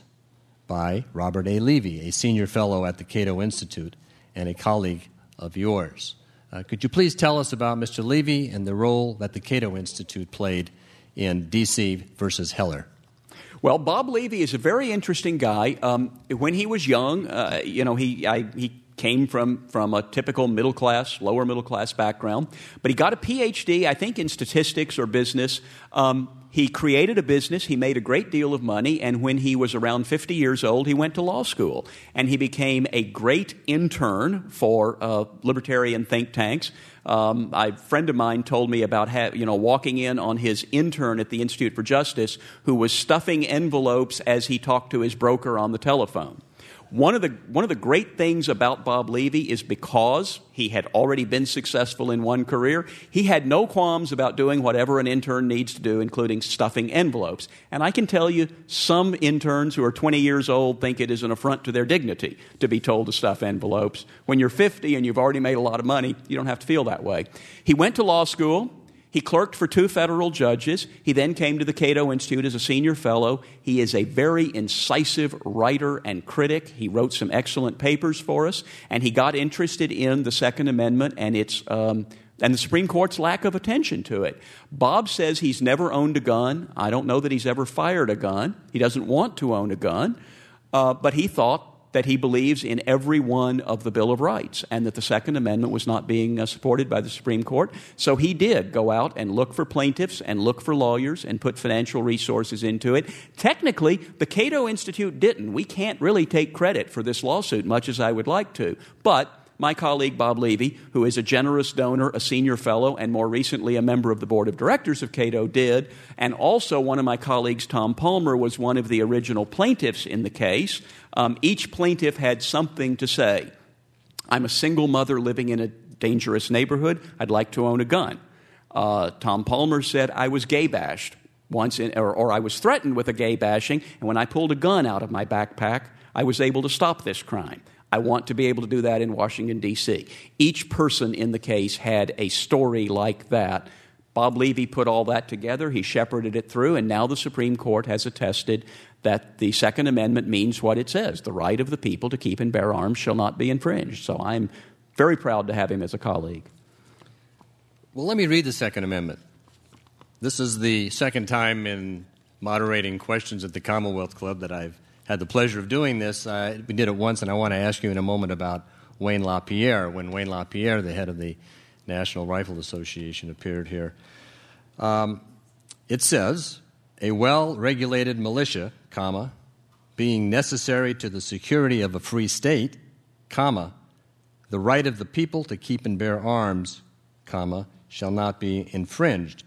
by Robert A. Levy, a senior fellow at the Cato Institute and a colleague of yours. Uh, could you please tell us about Mister Levy and the role that the Cato Institute played in D C versus Heller? Well, Bob Levy is a very interesting guy. Um, when he was young, uh, you know, he I, he came from, from a typical middle class, lower middle class background, but he got a P H D, I think, in statistics or business. Um, he created a business. He made a great deal of money, and when he was around fifty years old, he went to law school, and he became a great intern for uh, libertarian think tanks. Um, a friend of mine told me about ha- you know walking in on his intern at the Institute for Justice who was stuffing envelopes as he talked to his broker on the telephone. One of the one of the great things about Bob Levy is because he had already been successful in one career, he had no qualms about doing whatever an intern needs to do, including stuffing envelopes. And I can tell you, some interns who are twenty years old think it is an affront to their dignity to be told to stuff envelopes. When you're fifty and you've already made a lot of money, you don't have to feel that way. He went to law school. He clerked for two federal judges. He then came to the Cato Institute as a senior fellow. He is a very incisive writer and critic. He wrote some excellent papers for us, and he got interested in the Second Amendment and its um, and the Supreme Court's lack of attention to it. Bob says he's never owned a gun. I don't know that he's ever fired a gun. He doesn't want to own a gun, uh, but he thought that he believes in every one of the Bill of Rights and that the Second Amendment was not being uh, supported by the Supreme Court. So he did go out and look for plaintiffs and look for lawyers and put financial resources into it. Technically, the Cato Institute didn't. We can't really take credit for this lawsuit, much as I would like to. But my colleague Bob Levy, who is a generous donor, a senior fellow, and more recently a member of the board of directors of Cato, did. And also one of my colleagues, Tom Palmer, was one of the original plaintiffs in the case. Um, each plaintiff had something to say. I'm a single mother living in a dangerous neighborhood. I'd like to own a gun. Uh, Tom Palmer said, I was gay bashed once, in, or, or I was threatened with a gay bashing, and when I pulled a gun out of my backpack, I was able to stop this crime. I want to be able to do that in Washington, D C Each person in the case had a story like that. Bob Levy put all that together. He shepherded it through, and now the Supreme Court has attested that the Second Amendment means what it says. The right of the people to keep and bear arms shall not be infringed. So I'm very proud to have him as a colleague. Well, let me read the Second Amendment. This is the second time in moderating questions at the Commonwealth Club that I've had the pleasure of doing this. Uh, we did it once, and I want to ask you in a moment about Wayne LaPierre, when Wayne LaPierre, the head of the National Rifle Association, appeared here. Um, it says, a well-regulated militia, comma, being necessary to the security of a free state, comma, the right of the people to keep and bear arms, comma, shall not be infringed.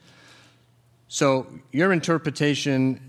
So your interpretation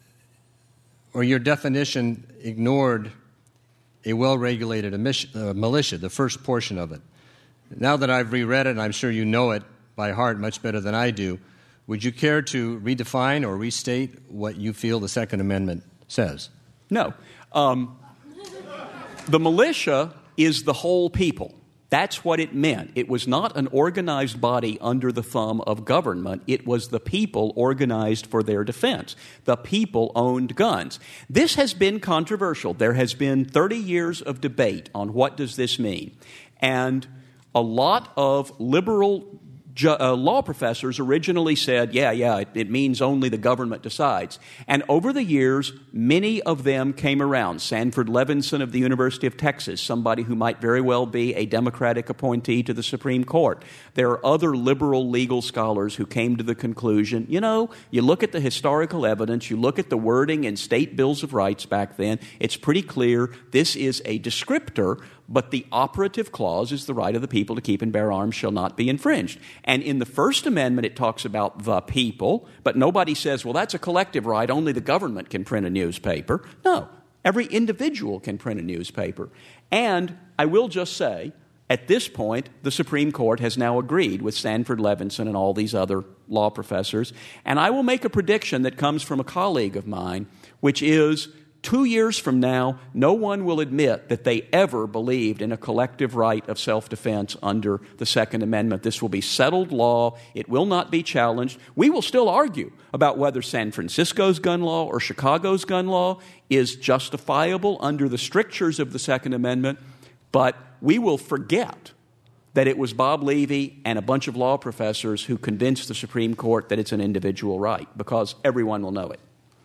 or your definition ignored a well-regulated uh, militia, the first portion of it. Now that I've reread it, and I'm sure you know it by heart much better than I do, would you care to redefine or restate what you feel the Second Amendment says? No. Um, the militia is the whole people. That's what it meant. It was not an organized body under the thumb of government. It was the people organized for their defense. The people owned guns. This has been controversial. There has been thirty years of debate on what does this mean. And a lot of liberal ju- uh, law professors originally said, yeah, yeah, it, it means only the government decides. And over the years, many of them came around. Sanford Levinson of the University of Texas, somebody who might very well be a Democratic appointee to the Supreme Court. There are other liberal legal scholars who came to the conclusion, you know, you look at the historical evidence, you look at the wording in state bills of rights back then, it's pretty clear this is a descriptor, but the operative clause is the right of the people to keep and bear arms shall not be infringed. And in the First Amendment, it talks about the people, but nobody says, well, that's a collective right. Only the government can print a newspaper. No, every individual can print a newspaper. And I will just say, at this point, the Supreme Court has now agreed with Sanford Levinson and all these other law professors. And I will make a prediction that comes from a colleague of mine, which is two years from now, no one will admit that they ever believed in a collective right of self-defense under the Second Amendment. This will be settled law. It will not be challenged. We will still argue about whether San Francisco's gun law or Chicago's gun law is justifiable under the strictures of the Second Amendment, but we will forget that it was Bob Levy and a bunch of law professors who convinced the Supreme Court that it's an individual right, because everyone will know it.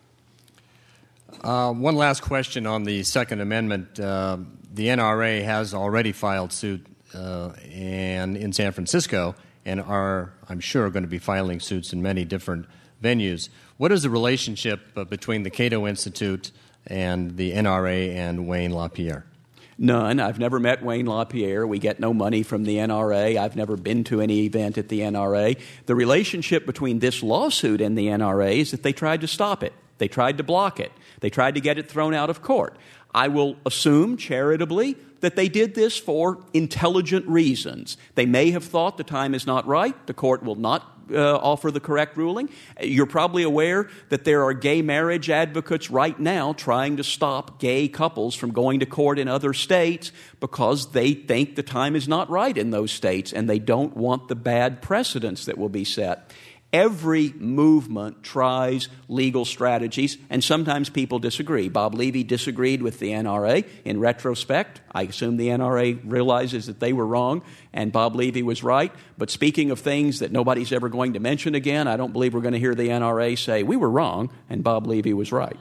Uh, one last question on the Second Amendment. Uh, the N R A has already filed suit uh, and in San Francisco and are, I'm sure, going to be filing suits in many different venues. What is the relationship uh, between the Cato Institute and the N R A and Wayne LaPierre? None. I've never met Wayne LaPierre. We get no money from the N R A. I've never been to any event at the N R A. The relationship between this lawsuit and the N R A is that they tried to stop it. They tried to block it. They tried to get it thrown out of court. I will assume charitably that they did this for intelligent reasons. They may have thought the time is not right. The court will not uh, offer the correct ruling. You're probably aware that there are gay marriage advocates right now trying to stop gay couples from going to court in other states because they think the time is not right in those states and they don't want the bad precedents that will be set. Every movement tries legal strategies, and sometimes people disagree. Bob Levy disagreed with the N R A. In retrospect, I assume the N R A realizes that they were wrong and Bob Levy was right. But speaking of things that nobody's ever going to mention again, I don't believe we're going to hear the N R A say, we were wrong and Bob Levy was right.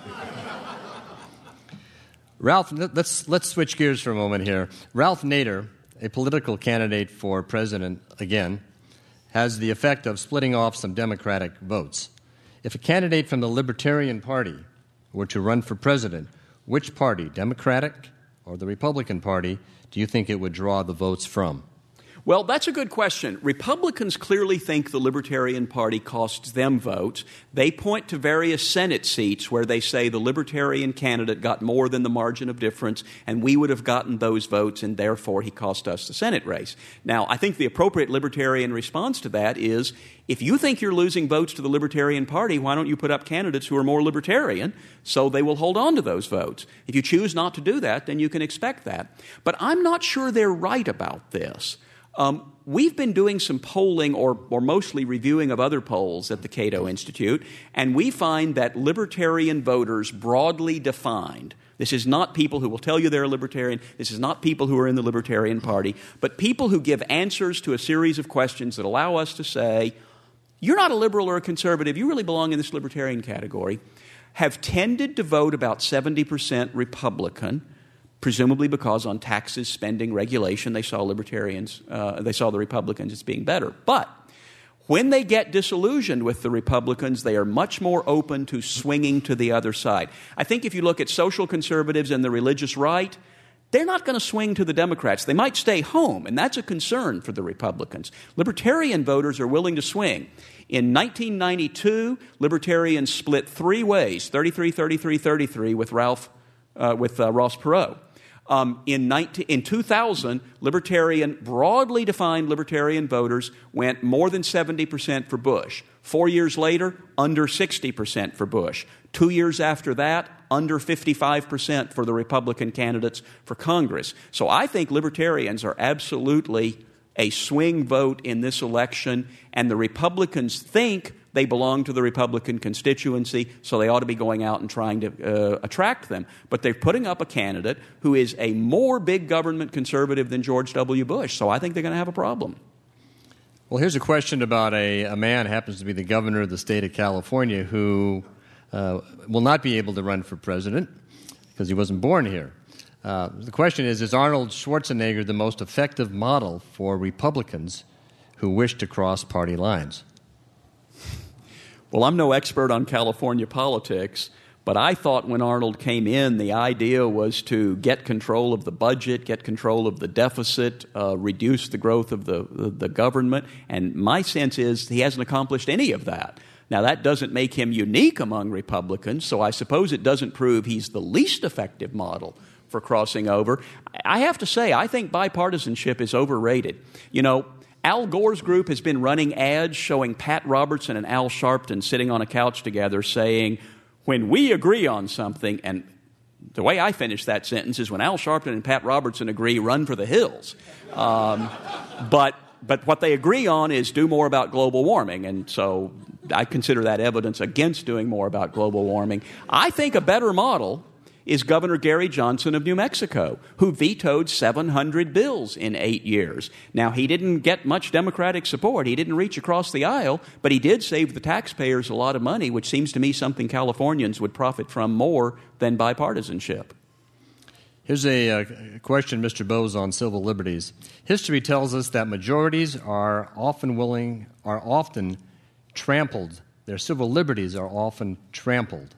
Ralph, let's, let's switch gears for a moment here. Ralph Nader, a political candidate for president again, has the effect of splitting off some Democratic votes. If a candidate from the Libertarian Party were to run for president, which party, Democratic or the Republican Party, do you think it would draw the votes from? Well, that's a good question. Republicans clearly think the Libertarian Party costs them votes. They point to various Senate seats where they say the Libertarian candidate got more than the margin of difference, and we would have gotten those votes, and therefore he cost us the Senate race. Now, I think the appropriate Libertarian response to that is, if you think you're losing votes to the Libertarian Party, why don't you put up candidates who are more libertarian so they will hold on to those votes? If you choose not to do that, then you can expect that. But I'm not sure they're right about this. Um, we've been doing some polling or, or mostly reviewing of other polls at the Cato Institute, and we find that libertarian voters broadly defined, this is not people who will tell you they're a libertarian, this is not people who are in the Libertarian Party, but people who give answers to a series of questions that allow us to say, you're not a liberal or a conservative, you really belong in this libertarian category, have tended to vote about seventy percent Republican, presumably because on taxes, spending, regulation, they saw libertarians, uh, they saw the Republicans as being better. But when they get disillusioned with the Republicans, they are much more open to swinging to the other side. I think if you look at social conservatives and the religious right, they're not going to swing to the Democrats. They might stay home, and that's a concern for the Republicans. Libertarian voters are willing to swing. In nineteen ninety-two, libertarians split three ways, thirty-three, thirty-three, thirty-three, with Ralph, uh, with uh, Ross Perot. Um, in, nineteen, in two thousand, libertarian, broadly defined libertarian voters went more than seventy percent for Bush. Four years later, under sixty percent for Bush. Two years after that, under fifty-five percent for the Republican candidates for Congress. So I think libertarians are absolutely a swing vote in this election, and the Republicans think they belong to the Republican constituency, so they ought to be going out and trying to uh, attract them. But they're putting up a candidate who is a more big government conservative than George W. Bush, so I think they're going to have a problem. Well, here's a question about a, a man who happens to be the governor of the state of California who uh, will not be able to run for president because he wasn't born here. Uh, the question is, is Arnold Schwarzenegger the most effective model for Republicans who wish to cross party lines? Well, I'm no expert on California politics, but I thought when Arnold came in, the idea was to get control of the budget, get control of the deficit, uh, reduce the growth of the, the, the government, and my sense is he hasn't accomplished any of that. Now, that doesn't make him unique among Republicans, so I suppose it doesn't prove he's the least effective model for crossing over. I have to say, I think bipartisanship is overrated. You know, Al Gore's group has been running ads showing Pat Robertson and Al Sharpton sitting on a couch together saying, when we agree on something, and the way I finish that sentence is when Al Sharpton and Pat Robertson agree, run for the hills. Um, but but what they agree on is do more about global warming, and so I consider that evidence against doing more about global warming. I think a better model is Governor Gary Johnson of New Mexico, who vetoed seven hundred bills in eight years. Now, he didn't get much Democratic support. He didn't reach across the aisle, but he did save the taxpayers a lot of money, which seems to me something Californians would profit from more than bipartisanship. Here's a uh, question, Mister Bose, on civil liberties. History tells us that majorities are often willing, are often trampled. Their civil liberties are often trampled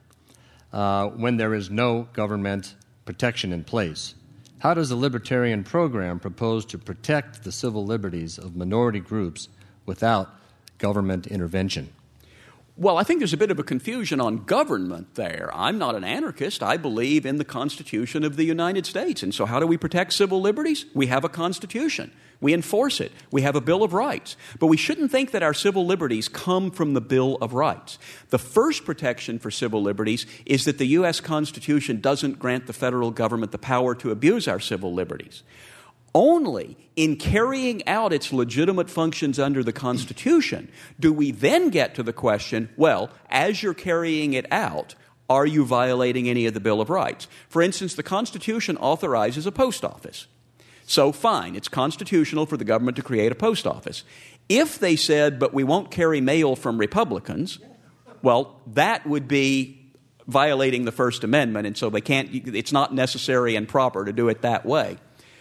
Uh, when there is no government protection in place. How does the Libertarian program propose to protect the civil liberties of minority groups without government intervention? Well, I think there's a bit of a confusion on government there. I'm not an anarchist. I believe in the Constitution of the United States. And so how do we protect civil liberties? We have a Constitution. We enforce it. We have a Bill of Rights. But we shouldn't think that our civil liberties come from the Bill of Rights. The first protection for civil liberties is that the U S Constitution doesn't grant the federal government the power to abuse our civil liberties. Only in carrying out its legitimate functions under the Constitution do we then get to the question, well, as you're carrying it out, are you violating any of the Bill of Rights? For instance, the Constitution authorizes a post office. So fine, it's constitutional for the government to create a post office. If they said, but we won't carry mail from Republicans, well, that would be violating the First Amendment, and so they can't, it's not necessary and proper to do it that way.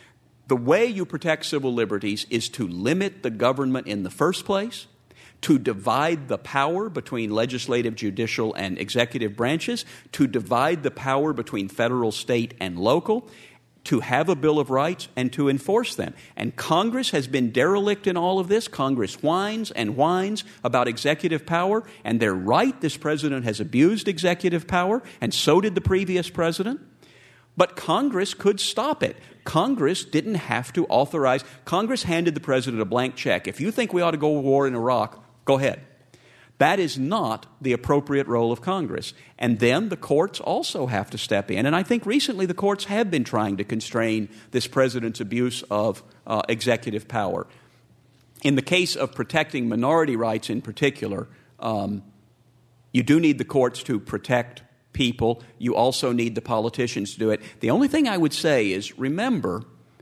The way you protect civil liberties is to limit the government in the first place, to divide the power between legislative, judicial, and executive branches, to divide the power between federal, state, and local, to have a Bill of Rights, and to enforce them. And Congress has been derelict in all of this. Congress whines and whines about executive power, and they're right. This president has abused executive power, and so did the previous president. But Congress could stop it. Congress didn't have to authorize. Congress handed the president a blank check. If you think we ought to go to war in Iraq, go ahead. That is not the appropriate role of Congress. And then the courts also have to step in. And I think recently the courts have been trying to constrain this president's abuse of uh, executive power. In the case of protecting minority rights in particular, um, you do need the courts to protect people. You also need the politicians to do it. The only thing I would say is, remember,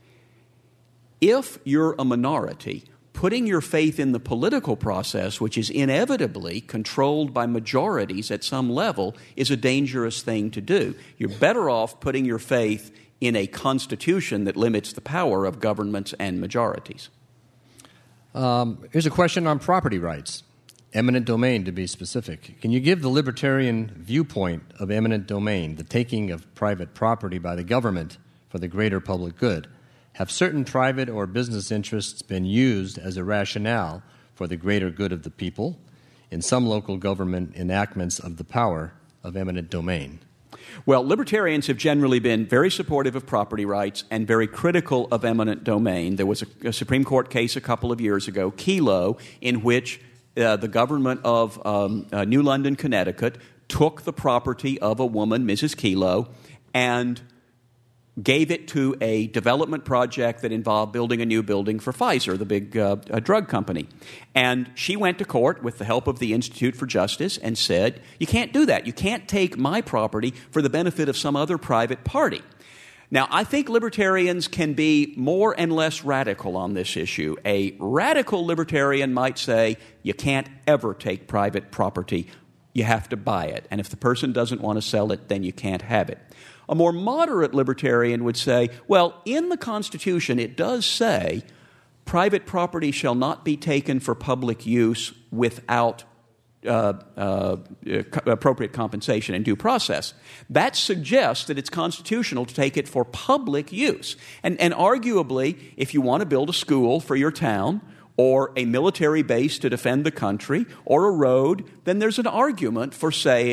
if you're a minority, putting your faith in the political process, which is inevitably controlled by majorities at some level, is a dangerous thing to do. You're better off putting your faith in a constitution that limits the power of governments and majorities. Um, here's a question on property rights. Eminent domain, to be specific. Can you give the libertarian viewpoint of eminent domain, the taking of private property by the government for the greater public good? Have certain private or business interests been used as a rationale for the greater good of the people in some local government enactments of the power of eminent domain? Well, libertarians have generally been very supportive of property rights and very critical of eminent domain. There was a, a Supreme Court case a couple of years ago, Kelo, in which uh, the government of um, uh, New London, Connecticut, took the property of a woman, Missus Kelo, and gave it to a development project that involved building a new building for Pfizer, the big uh, uh, drug company. And she went to court with the help of the Institute for Justice and said, you can't do that. You can't take my property for the benefit of some other private party. Now, I think libertarians can be more and less radical on this issue. A radical libertarian might say, you can't ever take private property. You have to buy it. And if the person doesn't want to sell it, then you can't have it. A more moderate libertarian would say, well, in the Constitution it does say private property shall not be taken for public use without uh, uh, co- appropriate compensation and due process. That suggests that it's constitutional to take it for public use. And, and arguably, if you want to build a school for your town or a military base to defend the country or a road, then there's an argument for saying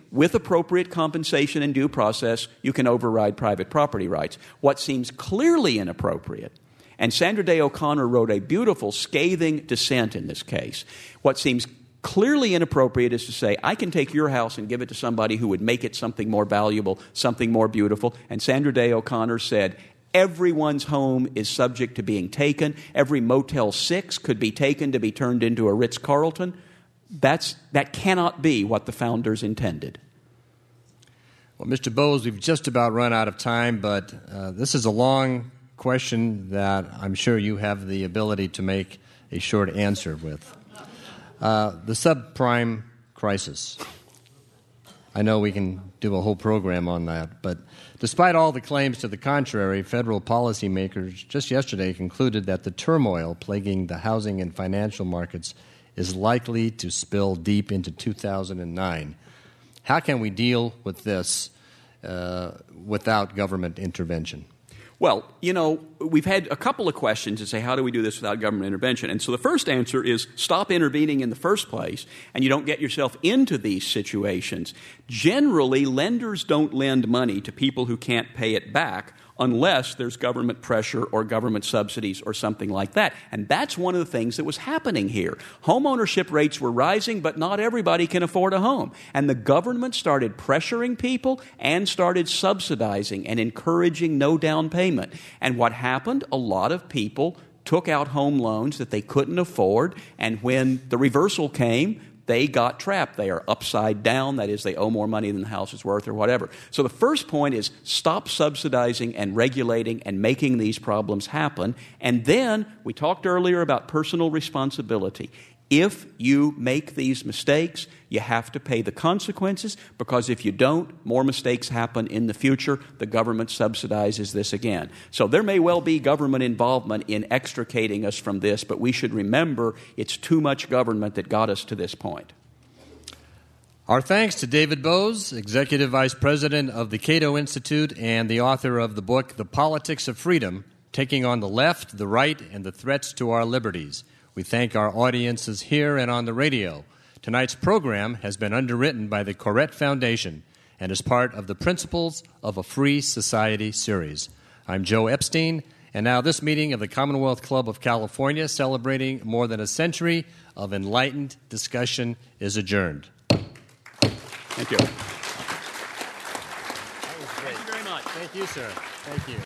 with appropriate compensation and due process, you can override private property rights. What seems clearly inappropriate, and Sandra Day O'Connor wrote a beautiful, scathing dissent in this case, what seems clearly inappropriate is to say, I can take your house and give it to somebody who would make it something more valuable, something more beautiful. And Sandra Day O'Connor said, everyone's home is subject to being taken. Every Motel six could be taken to be turned into a Ritz-Carlton. That's, that cannot be what the founders intended. Well, Mister Bowes, we've just about run out of time, but uh, this is a long question that I'm sure you have the ability to make a short answer with. Uh, the subprime crisis. I know we can do a whole program on that, but despite all the claims to the contrary, federal policymakers just yesterday concluded that the turmoil plaguing the housing and financial markets is likely to spill deep into two thousand nine. How can we deal with this uh, without government intervention? Well, you know, we've had a couple of questions to say, how do we do this without government intervention? And so the first answer is stop intervening in the first place, and you don't get yourself into these situations. Generally, lenders don't lend money to people who can't pay it back unless there's government pressure or government subsidies or something like that. And that's one of the things that was happening here. Home ownership rates were rising, but not everybody can afford a home. And the government started pressuring people and started subsidizing and encouraging no down payment. And what happened? A lot of people took out home loans that they couldn't afford, and when the reversal came, they got trapped. They are upside down. That is, they owe more money than the house is worth or whatever. So the first point is stop subsidizing and regulating and making these problems happen. And then we talked earlier about personal responsibility. If you make these mistakes, you have to pay the consequences, because if you don't, more mistakes happen in the future. The government subsidizes this again. So there may well be government involvement in extricating us from this, but we should remember it's too much government that got us to this point. Our thanks to David Bowes, Executive Vice President of the Cato Institute and the author of the book, The Politics of Freedom, Taking on the Left, the Right, and the Threats to Our Liberties. We thank our audiences here and on the radio. Tonight's program has been underwritten by the Corrett Foundation and is part of the Principles of a Free Society series. I'm Joe Epstein, and now this meeting of the Commonwealth Club of California, celebrating more than a century of enlightened discussion, is adjourned. Thank you. That was great. Thank you very much. Thank you, sir. Thank you.